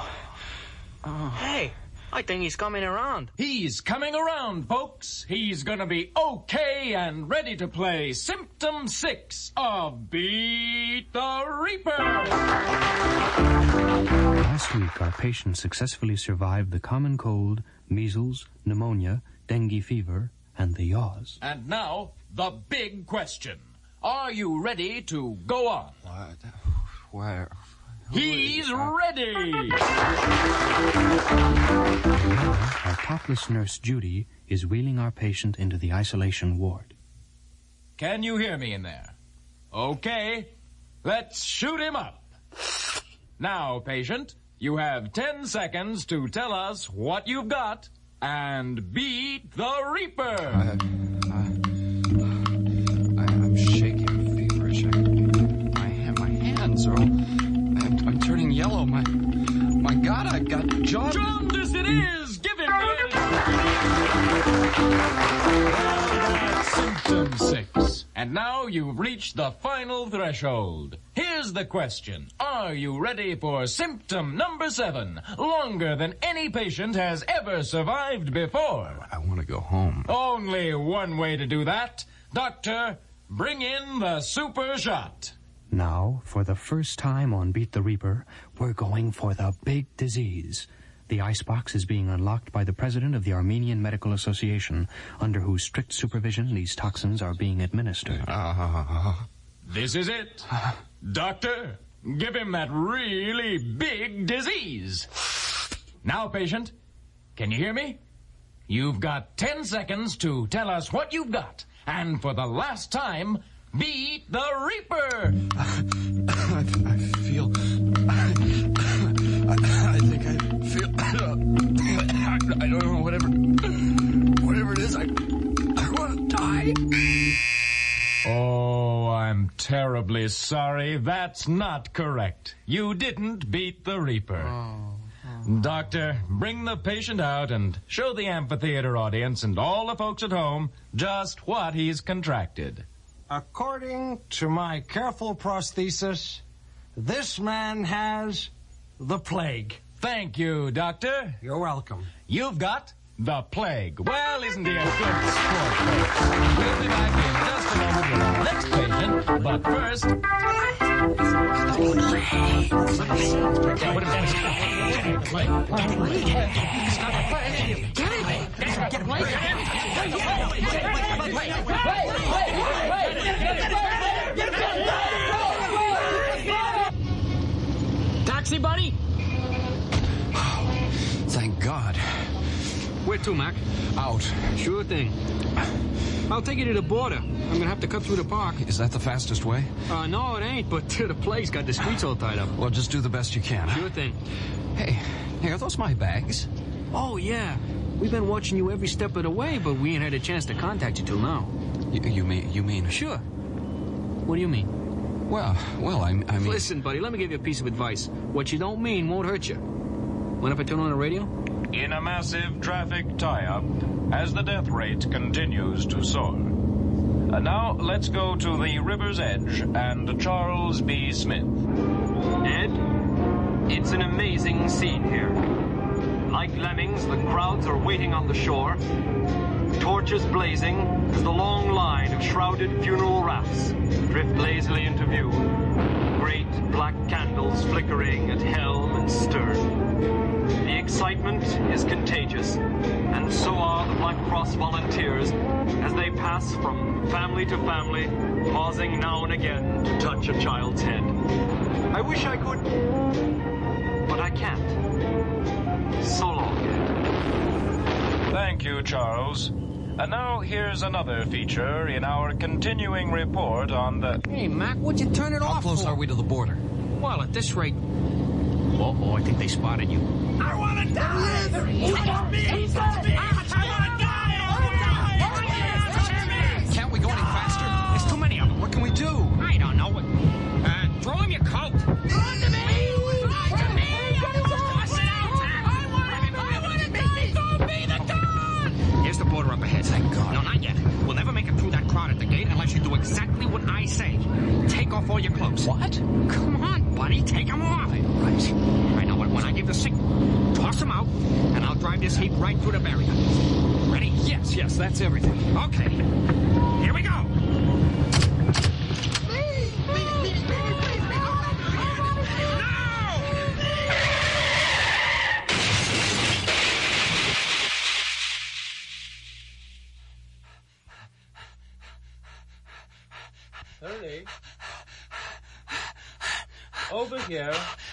Hey, I think he's coming around. He's coming around, folks. He's gonna be okay and ready to play Symptom six of Beat the Reaper. Last week, our patient successfully survived the common cold, measles, pneumonia, dengue fever, and the yaws. And now, the big question. Are you ready to go on? What? Where? He's ready! Our topless nurse, Judy, is wheeling our patient into the isolation ward. Can you hear me in there? Okay, let's shoot him up. Now, patient, you have ten seconds to tell us what you've got and beat the Reaper. I, I, I, I'm shaking feverish. I, my, my hands are all... I'm, I'm turning yellow. My, my God, I've got jaundice. Jaundice it is! Give him it! That's symptom six. And now you've reached the final threshold. Here's the question. Are you ready for symptom number seven? Longer than any patient has ever survived before. I want to go home. Only one way to do that. Doctor, bring in the super shot. Now, for the first time on Beat the Reaper, we're going for the big disease. The icebox is being unlocked by the president of the Armenian Medical Association, under whose strict supervision these toxins are being administered. Uh, this is it. Doctor, give him that really big disease. Now, patient, can you hear me? You've got ten seconds to tell us what you've got. And for the last time, beat the Reaper. I, I feel... I, I think I feel... I, I don't know, whatever... Whatever it is, I... I want to die. Oh, I'm terribly sorry. That's not correct. You didn't beat the Reaper. Oh. Doctor, bring the patient out and show the amphitheater audience and all the folks at home just what he's contracted. According to my careful prosthesis, this man has the plague. Thank you, Doctor. You're welcome. You've got the plague. Well, isn't he a good sport, folks? We'll be back in just a moment with our next patient, but first... Taxi, buddy? Thank God. Where to, Mac? Out. Sure thing. I'll take you to the border. I'm gonna have to cut through the park. Is that the fastest way? Uh, no, it ain't, but the place got the streets all tied up. Well, just do the best you can. Sure thing. Hey, hey, are those my bags? Oh, yeah. We've been watching you every step of the way, but we ain't had a chance to contact you till now. You, you mean, you mean? Sure. What do you mean? Well, well, I, I mean... Listen, buddy, let me give you a piece of advice. What you don't mean won't hurt you. Mind if I turn on the radio? In a massive traffic tie-up, as the death rate continues to soar. And now, let's go to the river's edge and Charles B. Smith. Ed, it's an amazing scene here. Like lemmings, the crowds are waiting on the shore. Torches blazing as the long line of shrouded funeral rafts drift lazily into view. Great black candles flickering at helm and stern. The excitement is contagious, and so are the Black Cross volunteers as they pass from family to family, pausing now and again to touch a child's head. I wish I could, but I can't. So long, Ed. Thank you, Charles. And now here's another feature in our continuing report on the... Hey, Mac, what'd you turn it How off close for? are we to the border? Well, at this rate... Uh-oh, I think they spotted you. I want to die! Touch me! Touch me! I want to die! Can't we go any faster? There's too many of them. What can we do? I don't know. Uh, throw him your coat. Run to me! Run to me! I want to die! Go be the dawn! Here's the border up ahead. Thank God. No, not yet. We'll never make it through that crowd at the gate unless you do exactly what I say. Take off all your clothes. What? Come on, buddy. Take them off. Right. I know it. When I give the signal, toss them out, and I'll drive this heap right through the barrier. Ready? Yes, yes, that's everything. Okay. Here we go. Ernie. Over here.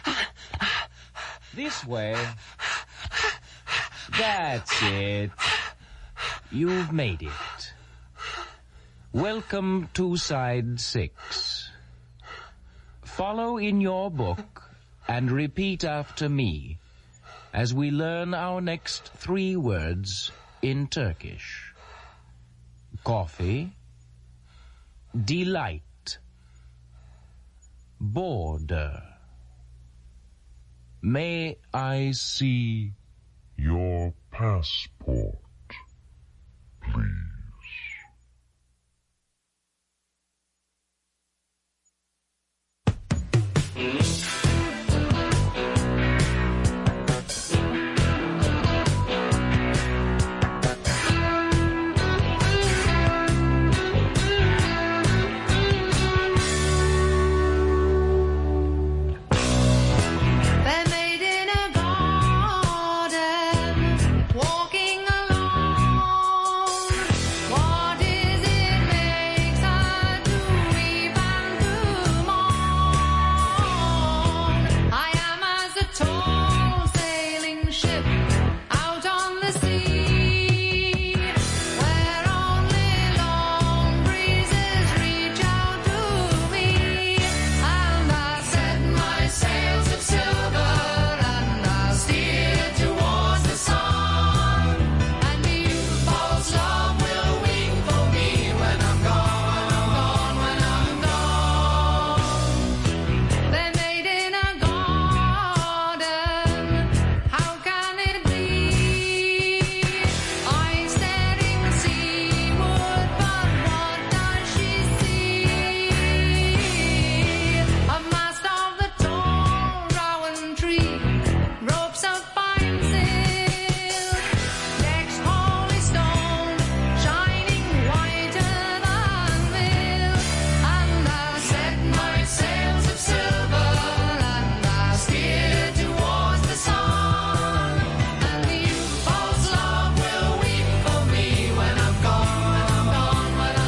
This way. That's it. You've made it. Welcome to side six. Follow in your book and repeat after me as we learn our next three words in Turkish. Coffee, delight, border. May I see your passport, please?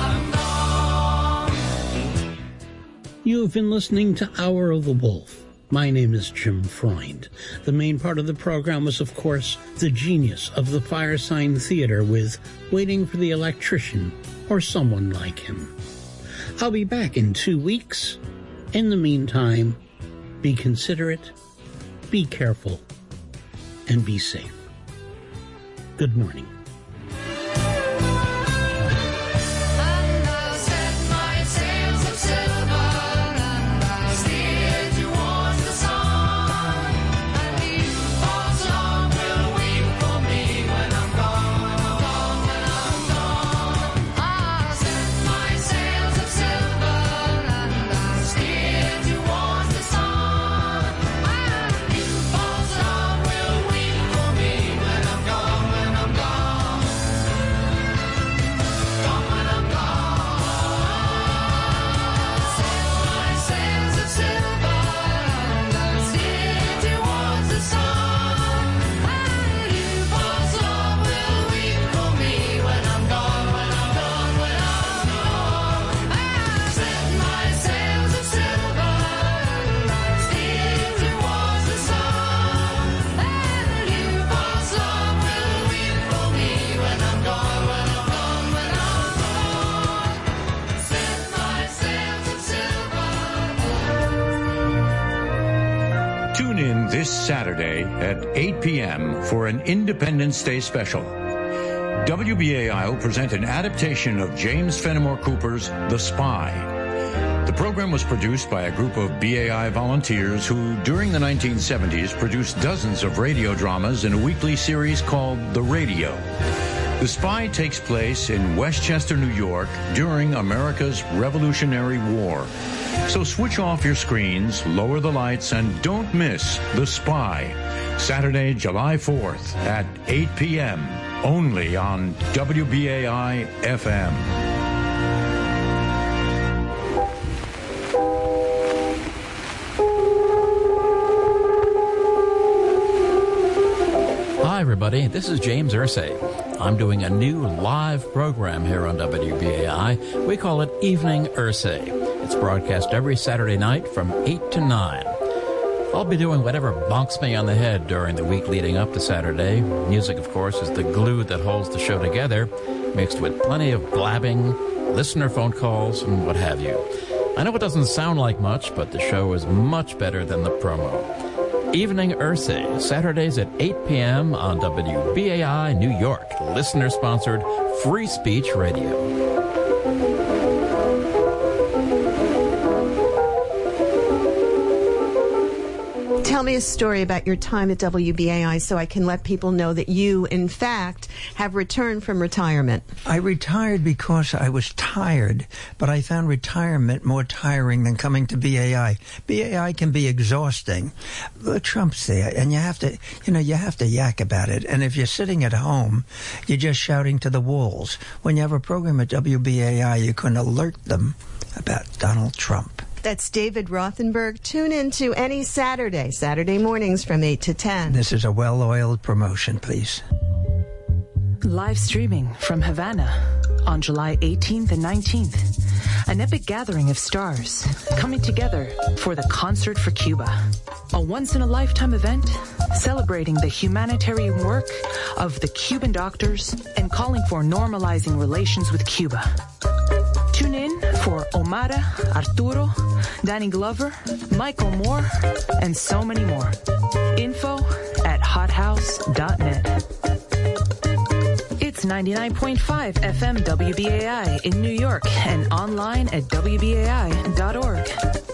You've been listening to Hour of the Wolf, My name is Jim Freund. The main part of the program was, of course, the genius of the Firesign Theater with Waiting for the Electrician, or someone like him. I'll be back in two weeks. In the meantime, be considerate, be careful, and be safe. Good morning. This Saturday at eight p.m. for an Independence Day special. W B A I will present an adaptation of James Fenimore Cooper's The Spy. The program was produced by a group of B A I volunteers who, during the nineteen seventies, produced dozens of radio dramas in a weekly series called The Radio. The Spy takes place in Westchester, New York, during America's Revolutionary War. So switch off your screens, lower the lights, and don't miss The Spy, Saturday, July fourth at eight p.m., only on W B A I F M. Hi, everybody. This is James Irsay. I'm doing a new live program here on W B A I. We call it Evening Irsay. It's broadcast every Saturday night from eight to nine. I'll be doing whatever bonks me on the head during the week leading up to Saturday. Music, of course, is the glue that holds the show together, mixed with plenty of blabbing, listener phone calls, and what have you. I know it doesn't sound like much, but the show is much better than the promo. Evening Irsay, Saturdays at eight p.m. on W B A I New York, listener-sponsored free speech radio. Tell me a story about your time at W B A I so I can let people know that you, in fact, have returned from retirement. I retired because I was tired, but I found retirement more tiring than coming to B A I. B A I can be exhausting. Well, Trump's there, and you have to, you know, you have to yak about it. And if you're sitting at home, you're just shouting to the walls. When you have a program at W B A I, you can alert them about Donald Trump. That's David Rothenberg. Tune in to any Saturday, Saturday mornings from eight to ten. This is a well-oiled promotion, please. Live streaming from Havana on July eighteenth and nineteenth. An epic gathering of stars coming together for the Concert for Cuba. A once-in-a-lifetime event celebrating the humanitarian work of the Cuban doctors and calling for normalizing relations with Cuba. Tune in for Omara, Arturo, Danny Glover, Michael Moore, and so many more. Info at hothouse dot net. It's ninety-nine point five F M W B A I in New York and online at W B A I dot org.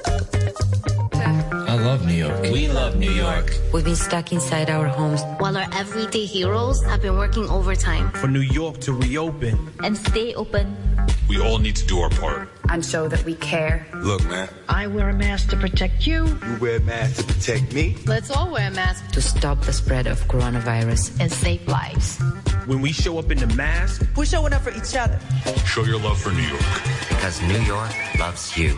I love New York. We love New York. We've been stuck inside our homes while our everyday heroes have been working overtime for New York to reopen and stay open. We all need to do our part. And show that we care. Look, man. I wear a mask to protect you. You wear a mask to protect me. Let's all wear a mask to stop the spread of coronavirus and save lives. When we show up in the mask, we're showing up for each other. Show your love for New York. Because New York loves you.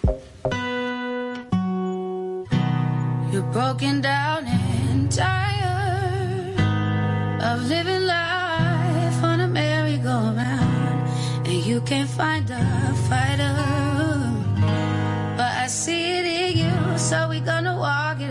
You're broken down and tired of living life on a merry-go-round, and you can't find a fighter. But I see it in you, so we're gonna walk it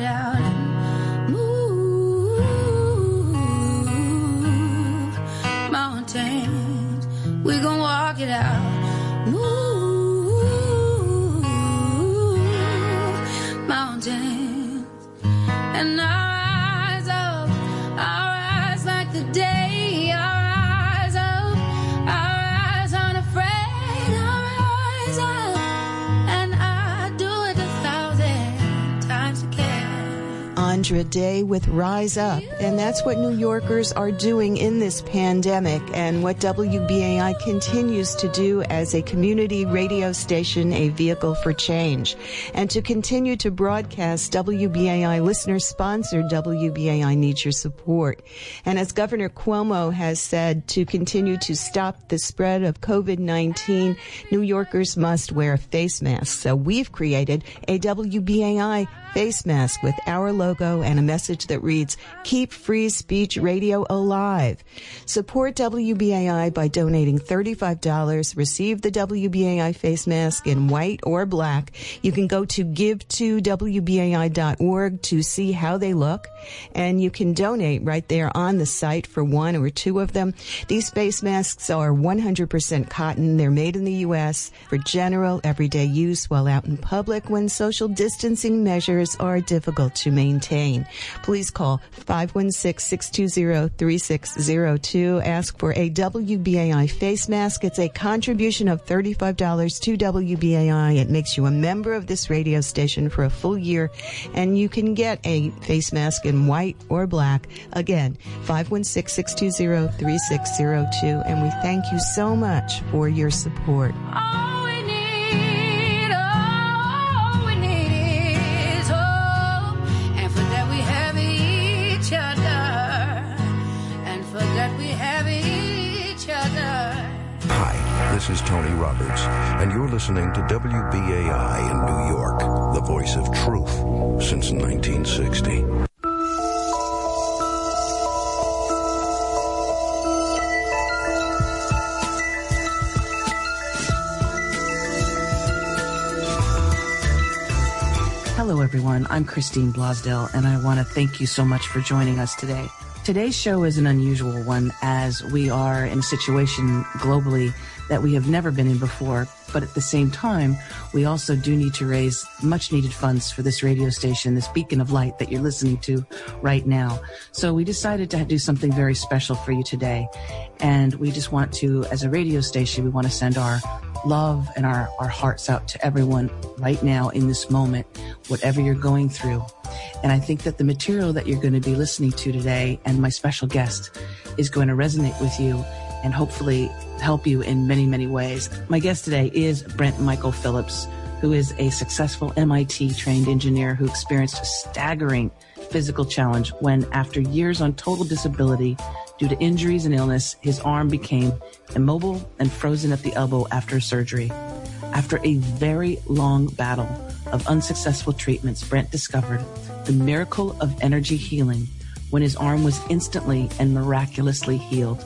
hundred day with Rise Up. And that's what New Yorkers are doing in this pandemic and what W B A I continues to do as a community radio station, a vehicle for change. And to continue to broadcast W B A I listener-sponsored W B A I needs your support. And as Governor Cuomo has said, to continue to stop the spread of COVID nineteen, New Yorkers must wear face masks. So we've created a W B A I face mask with our logo and a message that reads, "Keep free speech radio alive." Support W B A I by donating thirty-five dollars. Receive the W B A I face mask in white or black. You can go to give to W B A I dot org to see how they look, and you can donate right there on the site for one or two of them. These face masks are one hundred percent cotton. They're made in the U S for general everyday use while out in public when social distancing measures are difficult to maintain. Please call five one six, six two zero, three six zero two. Ask for a W B A I face mask. It's a contribution of thirty-five dollars to W B A I. It makes you a member of this radio station for a full year, and you can get a face mask in white or black. Again, five one six, six two zero, three six zero two. And we thank you so much for your support. Hi, this is Tony Roberts, and you're listening to W B A I in New York, the voice of truth since nineteen sixty. Hello, everyone. I'm Christine Blosdell, and I want to thank you so much for joining us today. Today's show is an unusual one as we are in a situation globally that we have never been in before, but at the same time, we also do need to raise much needed funds for this radio station, this beacon of light that you're listening to right now. So we decided to do something very special for you today. And we just want to, as a radio station, we want to send our love and our, our hearts out to everyone right now in this moment, whatever you're going through. And I think that the material that you're going to be listening to today and my special guest is going to resonate with you and hopefully help you in many, many ways. My guest today is Brent Michael Phillips, who is a successful M I T-trained engineer who experienced a staggering physical challenge when, after years on total disability due to injuries and illness, his arm became immobile and frozen at the elbow after surgery. After a very long battle of unsuccessful treatments, Brent discovered the miracle of energy healing when his arm was instantly and miraculously healed.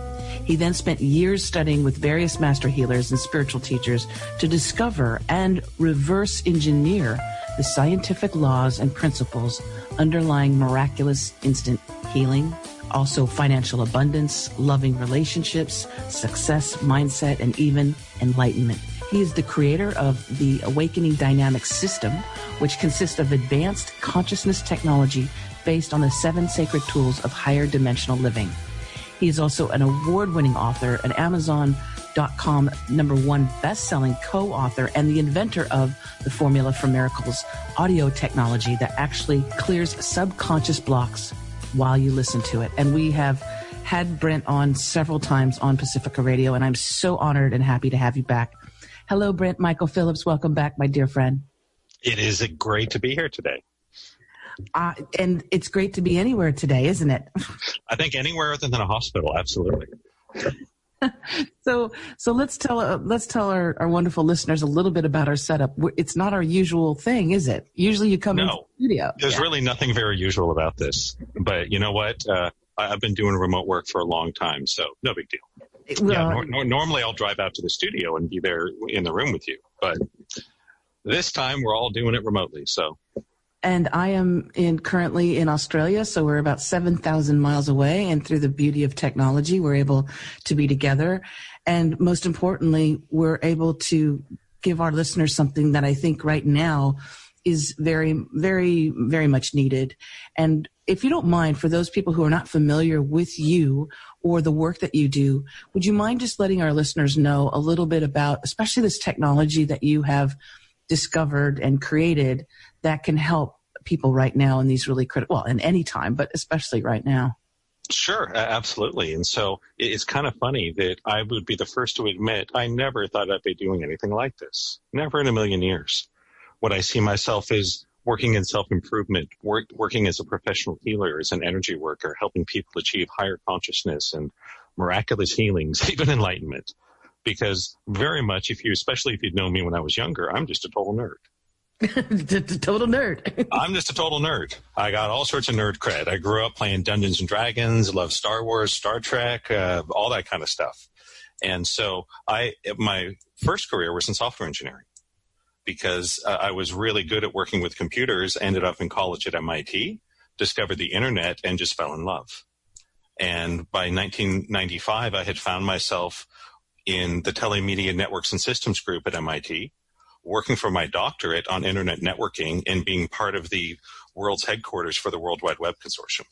He then spent years studying with various master healers and spiritual teachers to discover and reverse engineer the scientific laws and principles underlying miraculous instant healing, also financial abundance, loving relationships, success, mindset, and even enlightenment. He is the creator of the Awakening Dynamics System, which consists of advanced consciousness technology based on the seven sacred tools of higher dimensional living. He is also an award-winning author, an Amazon dot com number one best-selling co-author, and the inventor of the Formula for Miracles audio technology that actually clears subconscious blocks while you listen to it. And we have had Brent on several times on Pacifica Radio, and I'm so honored and happy to have you back. Hello, Brent Michael Phillips. Welcome back, my dear friend. It is great to be here today. Uh, and it's great to be anywhere today, isn't it? I think anywhere other than a hospital, absolutely. so, so let's tell uh, let's tell our, our wonderful listeners a little bit about our setup. It's not our usual thing, is it? Usually, you come no, into the studio. There's yeah. really nothing very usual about this. But you know what? Uh, I've been doing remote work for a long time, so no big deal. Well, yeah, nor- nor- normally I'll drive out to the studio and be there in the room with you, but this time we're all doing it remotely. So. And I am in currently in Australia, so we're about seven thousand miles away. And through the beauty of technology, we're able to be together. And most importantly, we're able to give our listeners something that I think right now is very, very, very much needed. And if you don't mind, for those people who are not familiar with you or the work that you do, would you mind just letting our listeners know a little bit about, especially this technology that you have discovered and created that can help people right now in these really critical, well, in any time, but especially right now. Sure, absolutely. And so it's kind of funny that I would be the first to admit I never thought I'd be doing anything like this. Never in a million years. What I see myself is working in self-improvement, work, working as a professional healer, as an energy worker, helping people achieve higher consciousness and miraculous healings, even enlightenment. Because very much, if you, especially if you'd known me when I was younger, I'm just a total nerd. Total nerd. I'm just a total nerd. I got all sorts of nerd cred. I grew up playing Dungeons and Dragons, loved Star Wars, Star Trek, uh, all that kind of stuff. And so I, my first career was in software engineering because uh, I was really good at working with computers, ended up in college at M I T, discovered the internet, and just fell in love. And by nineteen ninety-five, I had found myself in the Telemedia Networks and Systems group at M I T, working for my doctorate on internet networking and being part of the world's headquarters for the World Wide Web Consortium.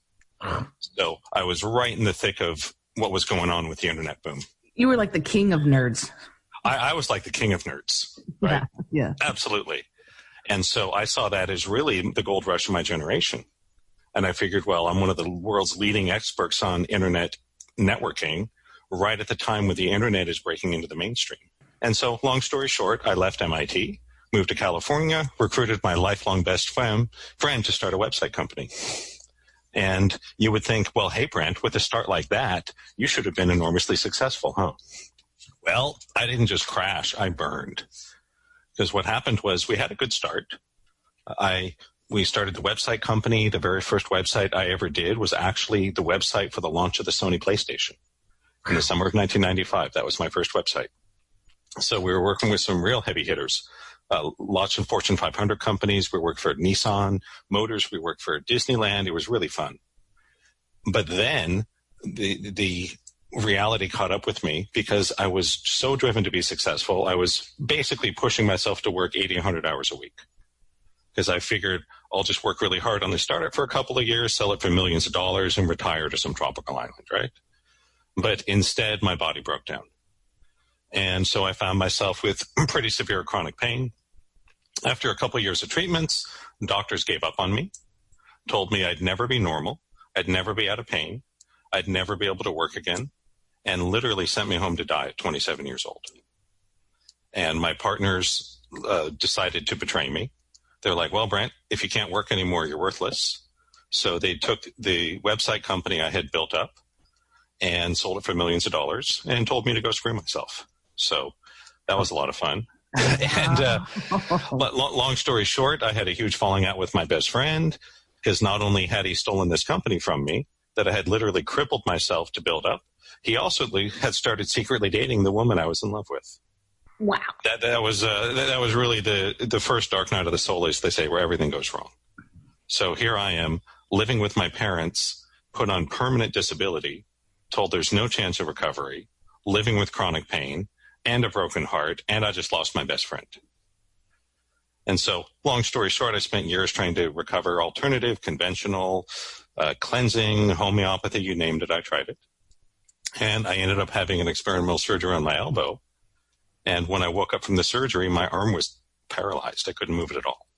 So I was right in the thick of what was going on with the internet boom. You were like the king of nerds. I, I was like the king of nerds. Right? Yeah, yeah. Absolutely. And so I saw that as really the gold rush of my generation. And I figured, well, I'm one of the world's leading experts on internet networking right at the time when the internet is breaking into the mainstream. And so, long story short, I left M I T, moved to California, recruited my lifelong best friend, friend to start a website company. And you would think, well, hey, Brent, with a start like that, you should have been enormously successful, huh? Well, I didn't just crash, I burned. Because what happened was we had a good start. I we started the website company. The very first website I ever did was actually the website for the launch of the Sony PlayStation in the summer of nineteen ninety-five. That was my first website. So we were working with some real heavy hitters, uh, lots of Fortune five hundred companies. We worked for Nissan Motors. We worked for Disneyland. It was really fun. But then the the reality caught up with me because I was so driven to be successful. I was basically pushing myself to work eighty, one hundred hours a week because I figured I'll just work really hard on the startup for a couple of years, sell it for millions of dollars, and retire to some tropical island, right? But instead, my body broke down. And so I found myself with pretty severe chronic pain. After a couple of years of treatments, doctors gave up on me, told me I'd never be normal, I'd never be out of pain, I'd never be able to work again, and literally sent me home to die at twenty-seven years old. And my partners uh, decided to betray me. They're like, well, Brent, if you can't work anymore, you're worthless. So they took the website company I had built up and sold it for millions of dollars and told me to go screw myself. So that was a lot of fun. and uh, but long story short, I had a huge falling out with my best friend because not only had he stolen this company from me that I had literally crippled myself to build up, he also had started secretly dating the woman I was in love with. Wow. That that was uh, that, that was really the the first dark night of the soul, as they say, where everything goes wrong. So here I am living with my parents, put on permanent disability, told there's no chance of recovery, living with chronic pain and a broken heart, and I just lost my best friend. And so, long story short, I spent years trying to recover alternative, conventional, uh, cleansing, homeopathy, you named it, I tried it. And I ended up having an experimental surgery on my elbow. And when I woke up from the surgery, my arm was paralyzed. I couldn't move it at all.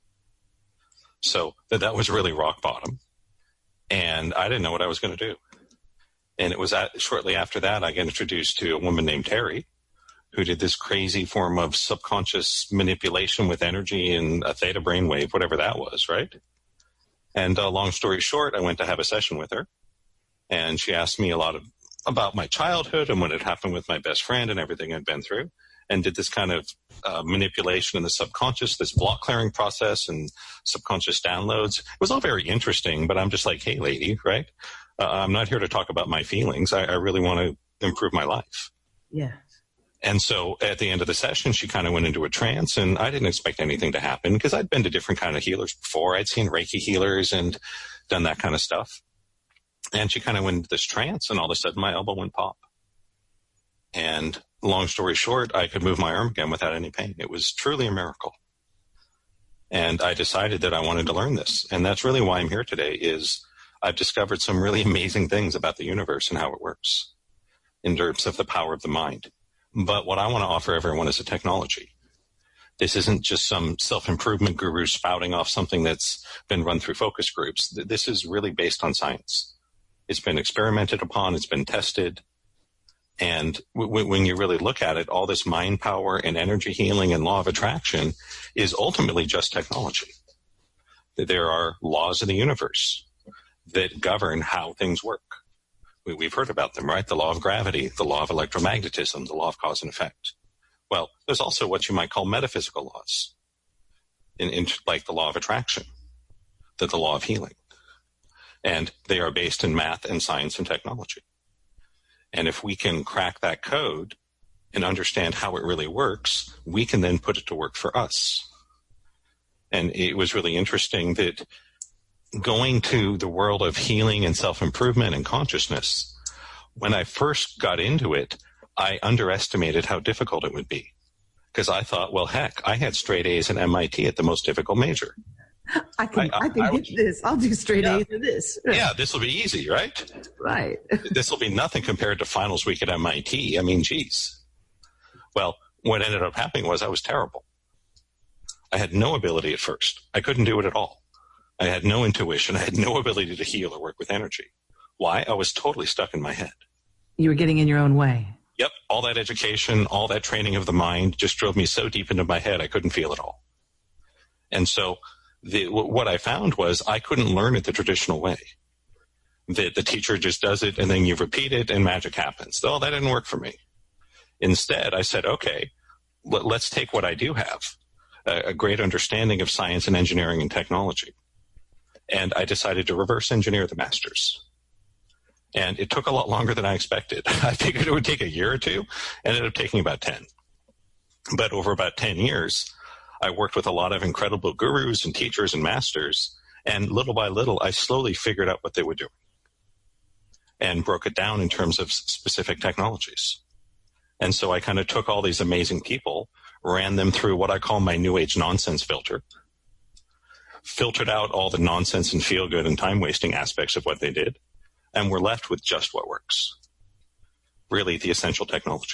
So that, that was really rock bottom. And I didn't know what I was going to do. And it was at, shortly after that, I got introduced to a woman named Terry, who did this crazy form of subconscious manipulation with energy and a theta brainwave, whatever that was, right? And uh, long story short, I went to have a session with her. And she asked me a lot of, about my childhood and what had happened with my best friend and everything I'd been through. And did this kind of uh, manipulation in the subconscious, this block clearing process and subconscious downloads. It was all very interesting, but I'm just like, hey, lady, right? Uh, I'm not here to talk about my feelings. I, I really want to improve my life. Yeah. And so at the end of the session, she kind of went into a trance, and I didn't expect anything to happen because I'd been to different kind of healers before. I'd seen Reiki healers and done that kind of stuff. And she kind of went into this trance, and all of a sudden my elbow went pop. And long story short, I could move my arm again without any pain. It was truly a miracle. And I decided that I wanted to learn this. And that's really why I'm here today is I've discovered some really amazing things about the universe and how it works in terms of the power of the mind. But what I want to offer everyone is a technology This isn't just some self-improvement guru spouting off something that's been run through focus groups. This is really based on science. It's been experimented upon. It's been tested. And w- when you really look at it, all this mind power and energy healing and law of attraction is ultimately just technology. There are laws in the universe that govern how things work. We, we've heard about them, right? The law of gravity, the law of electromagnetism, the law of cause and effect. Well, there's also what you might call metaphysical laws, in, in, like the law of attraction, the, the law of healing. And they are based in math and science and technology. And if we can crack that code and understand how it really works, we can then put it to work for us. And it was really interesting that going to the world of healing and self-improvement and consciousness, when I first got into it, I underestimated how difficult it would be. Because I thought, well, heck, I had straight A's at M I T at the most difficult major. I can, I, I, I can I get this. I'll do straight yeah. A's for this. Yeah, this will be easy, right? Right. This will be nothing compared to finals week at M I T. I mean, geez. Well, what ended up happening was I was terrible. I had no ability at first. I couldn't do it at all. I had no intuition. I had no ability to heal or work with energy. Why? I was totally stuck in my head. You were getting in your own way. Yep. All that education, all that training of the mind just drove me so deep into my head I couldn't feel it all. And so the, what I found was I couldn't learn it the traditional way. The, the teacher just does it and then you repeat it and magic happens. Oh, that didn't work for me. Instead, I said, okay, let, let's take what I do have, a, a great understanding of science and engineering and technology. And I decided to reverse engineer the masters. And it took a lot longer than I expected. I figured it would take a year or two. Ended up taking about ten. But over about ten years, I worked with a lot of incredible gurus and teachers and masters. And little by little, I slowly figured out what they were doing and broke it down in terms of specific technologies. And so I kind of took all these amazing people, ran them through what I call my New Age nonsense filter, filtered out all the nonsense and feel-good and time-wasting aspects of what they did, and we're left with just what works. Really, the essential technology.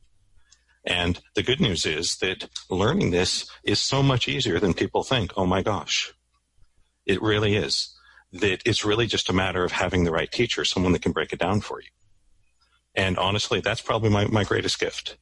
And the good news is that learning this is so much easier than people think. Oh my gosh. It really is. That it's really just a matter of having the right teacher, someone that can break it down for you. And honestly, that's probably my, my greatest gift.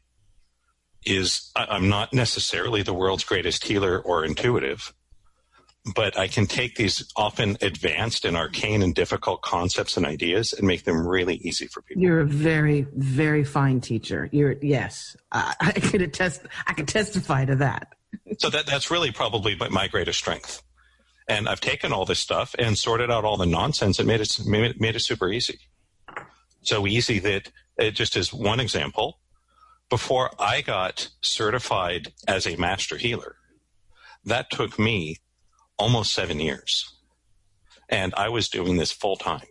Is I'm not necessarily the world's greatest healer or intuitive, but I can take these often advanced and arcane and difficult concepts and ideas and make them really easy for people. You're a very, very fine teacher. You're yes, I, I can attest. I can testify to that. So that that's really probably my greatest strength. And I've taken all this stuff and sorted out all the nonsense and made it made it, made it super easy. So easy that it just is one example. Before I got certified as a master healer, that took me almost seven years. And I was doing this full time.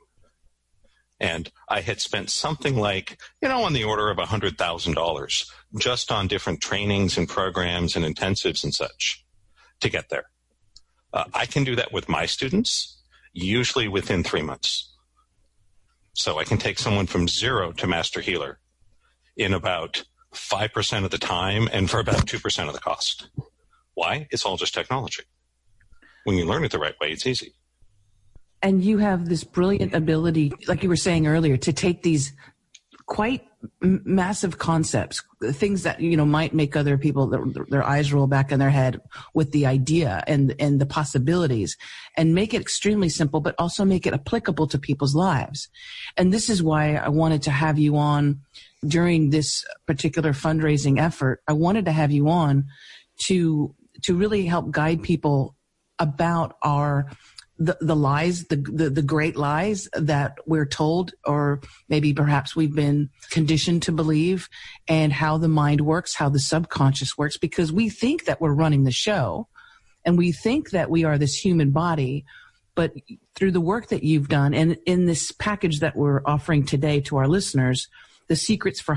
And I had spent something like, you know, on the order of one hundred thousand dollars just on different trainings and programs and intensives and such to get there. Uh, I can do that with my students, usually within three months. So I can take someone from zero to master healer in about five percent of the time and for about two percent of the cost. Why? It's all just technology. When you learn it the right way, it's easy. And you have this brilliant ability, like you were saying earlier, to take these quite m- massive concepts, things that, you know, might make other people, their, their eyes roll back in their head with the idea and, and the possibilities, and make it extremely simple, but also make it applicable to people's lives. And this is why I wanted to have you on during this particular fundraising effort. I wanted to have you on to, to really help guide people about our the, the lies, the, the the great lies that we're told, or maybe perhaps we've been conditioned to believe, and how the mind works, how the subconscious works, because we think that we're running the show and we think that we are this human body. But through the work that you've done, and in this package that we're offering today to our listeners, the Secrets for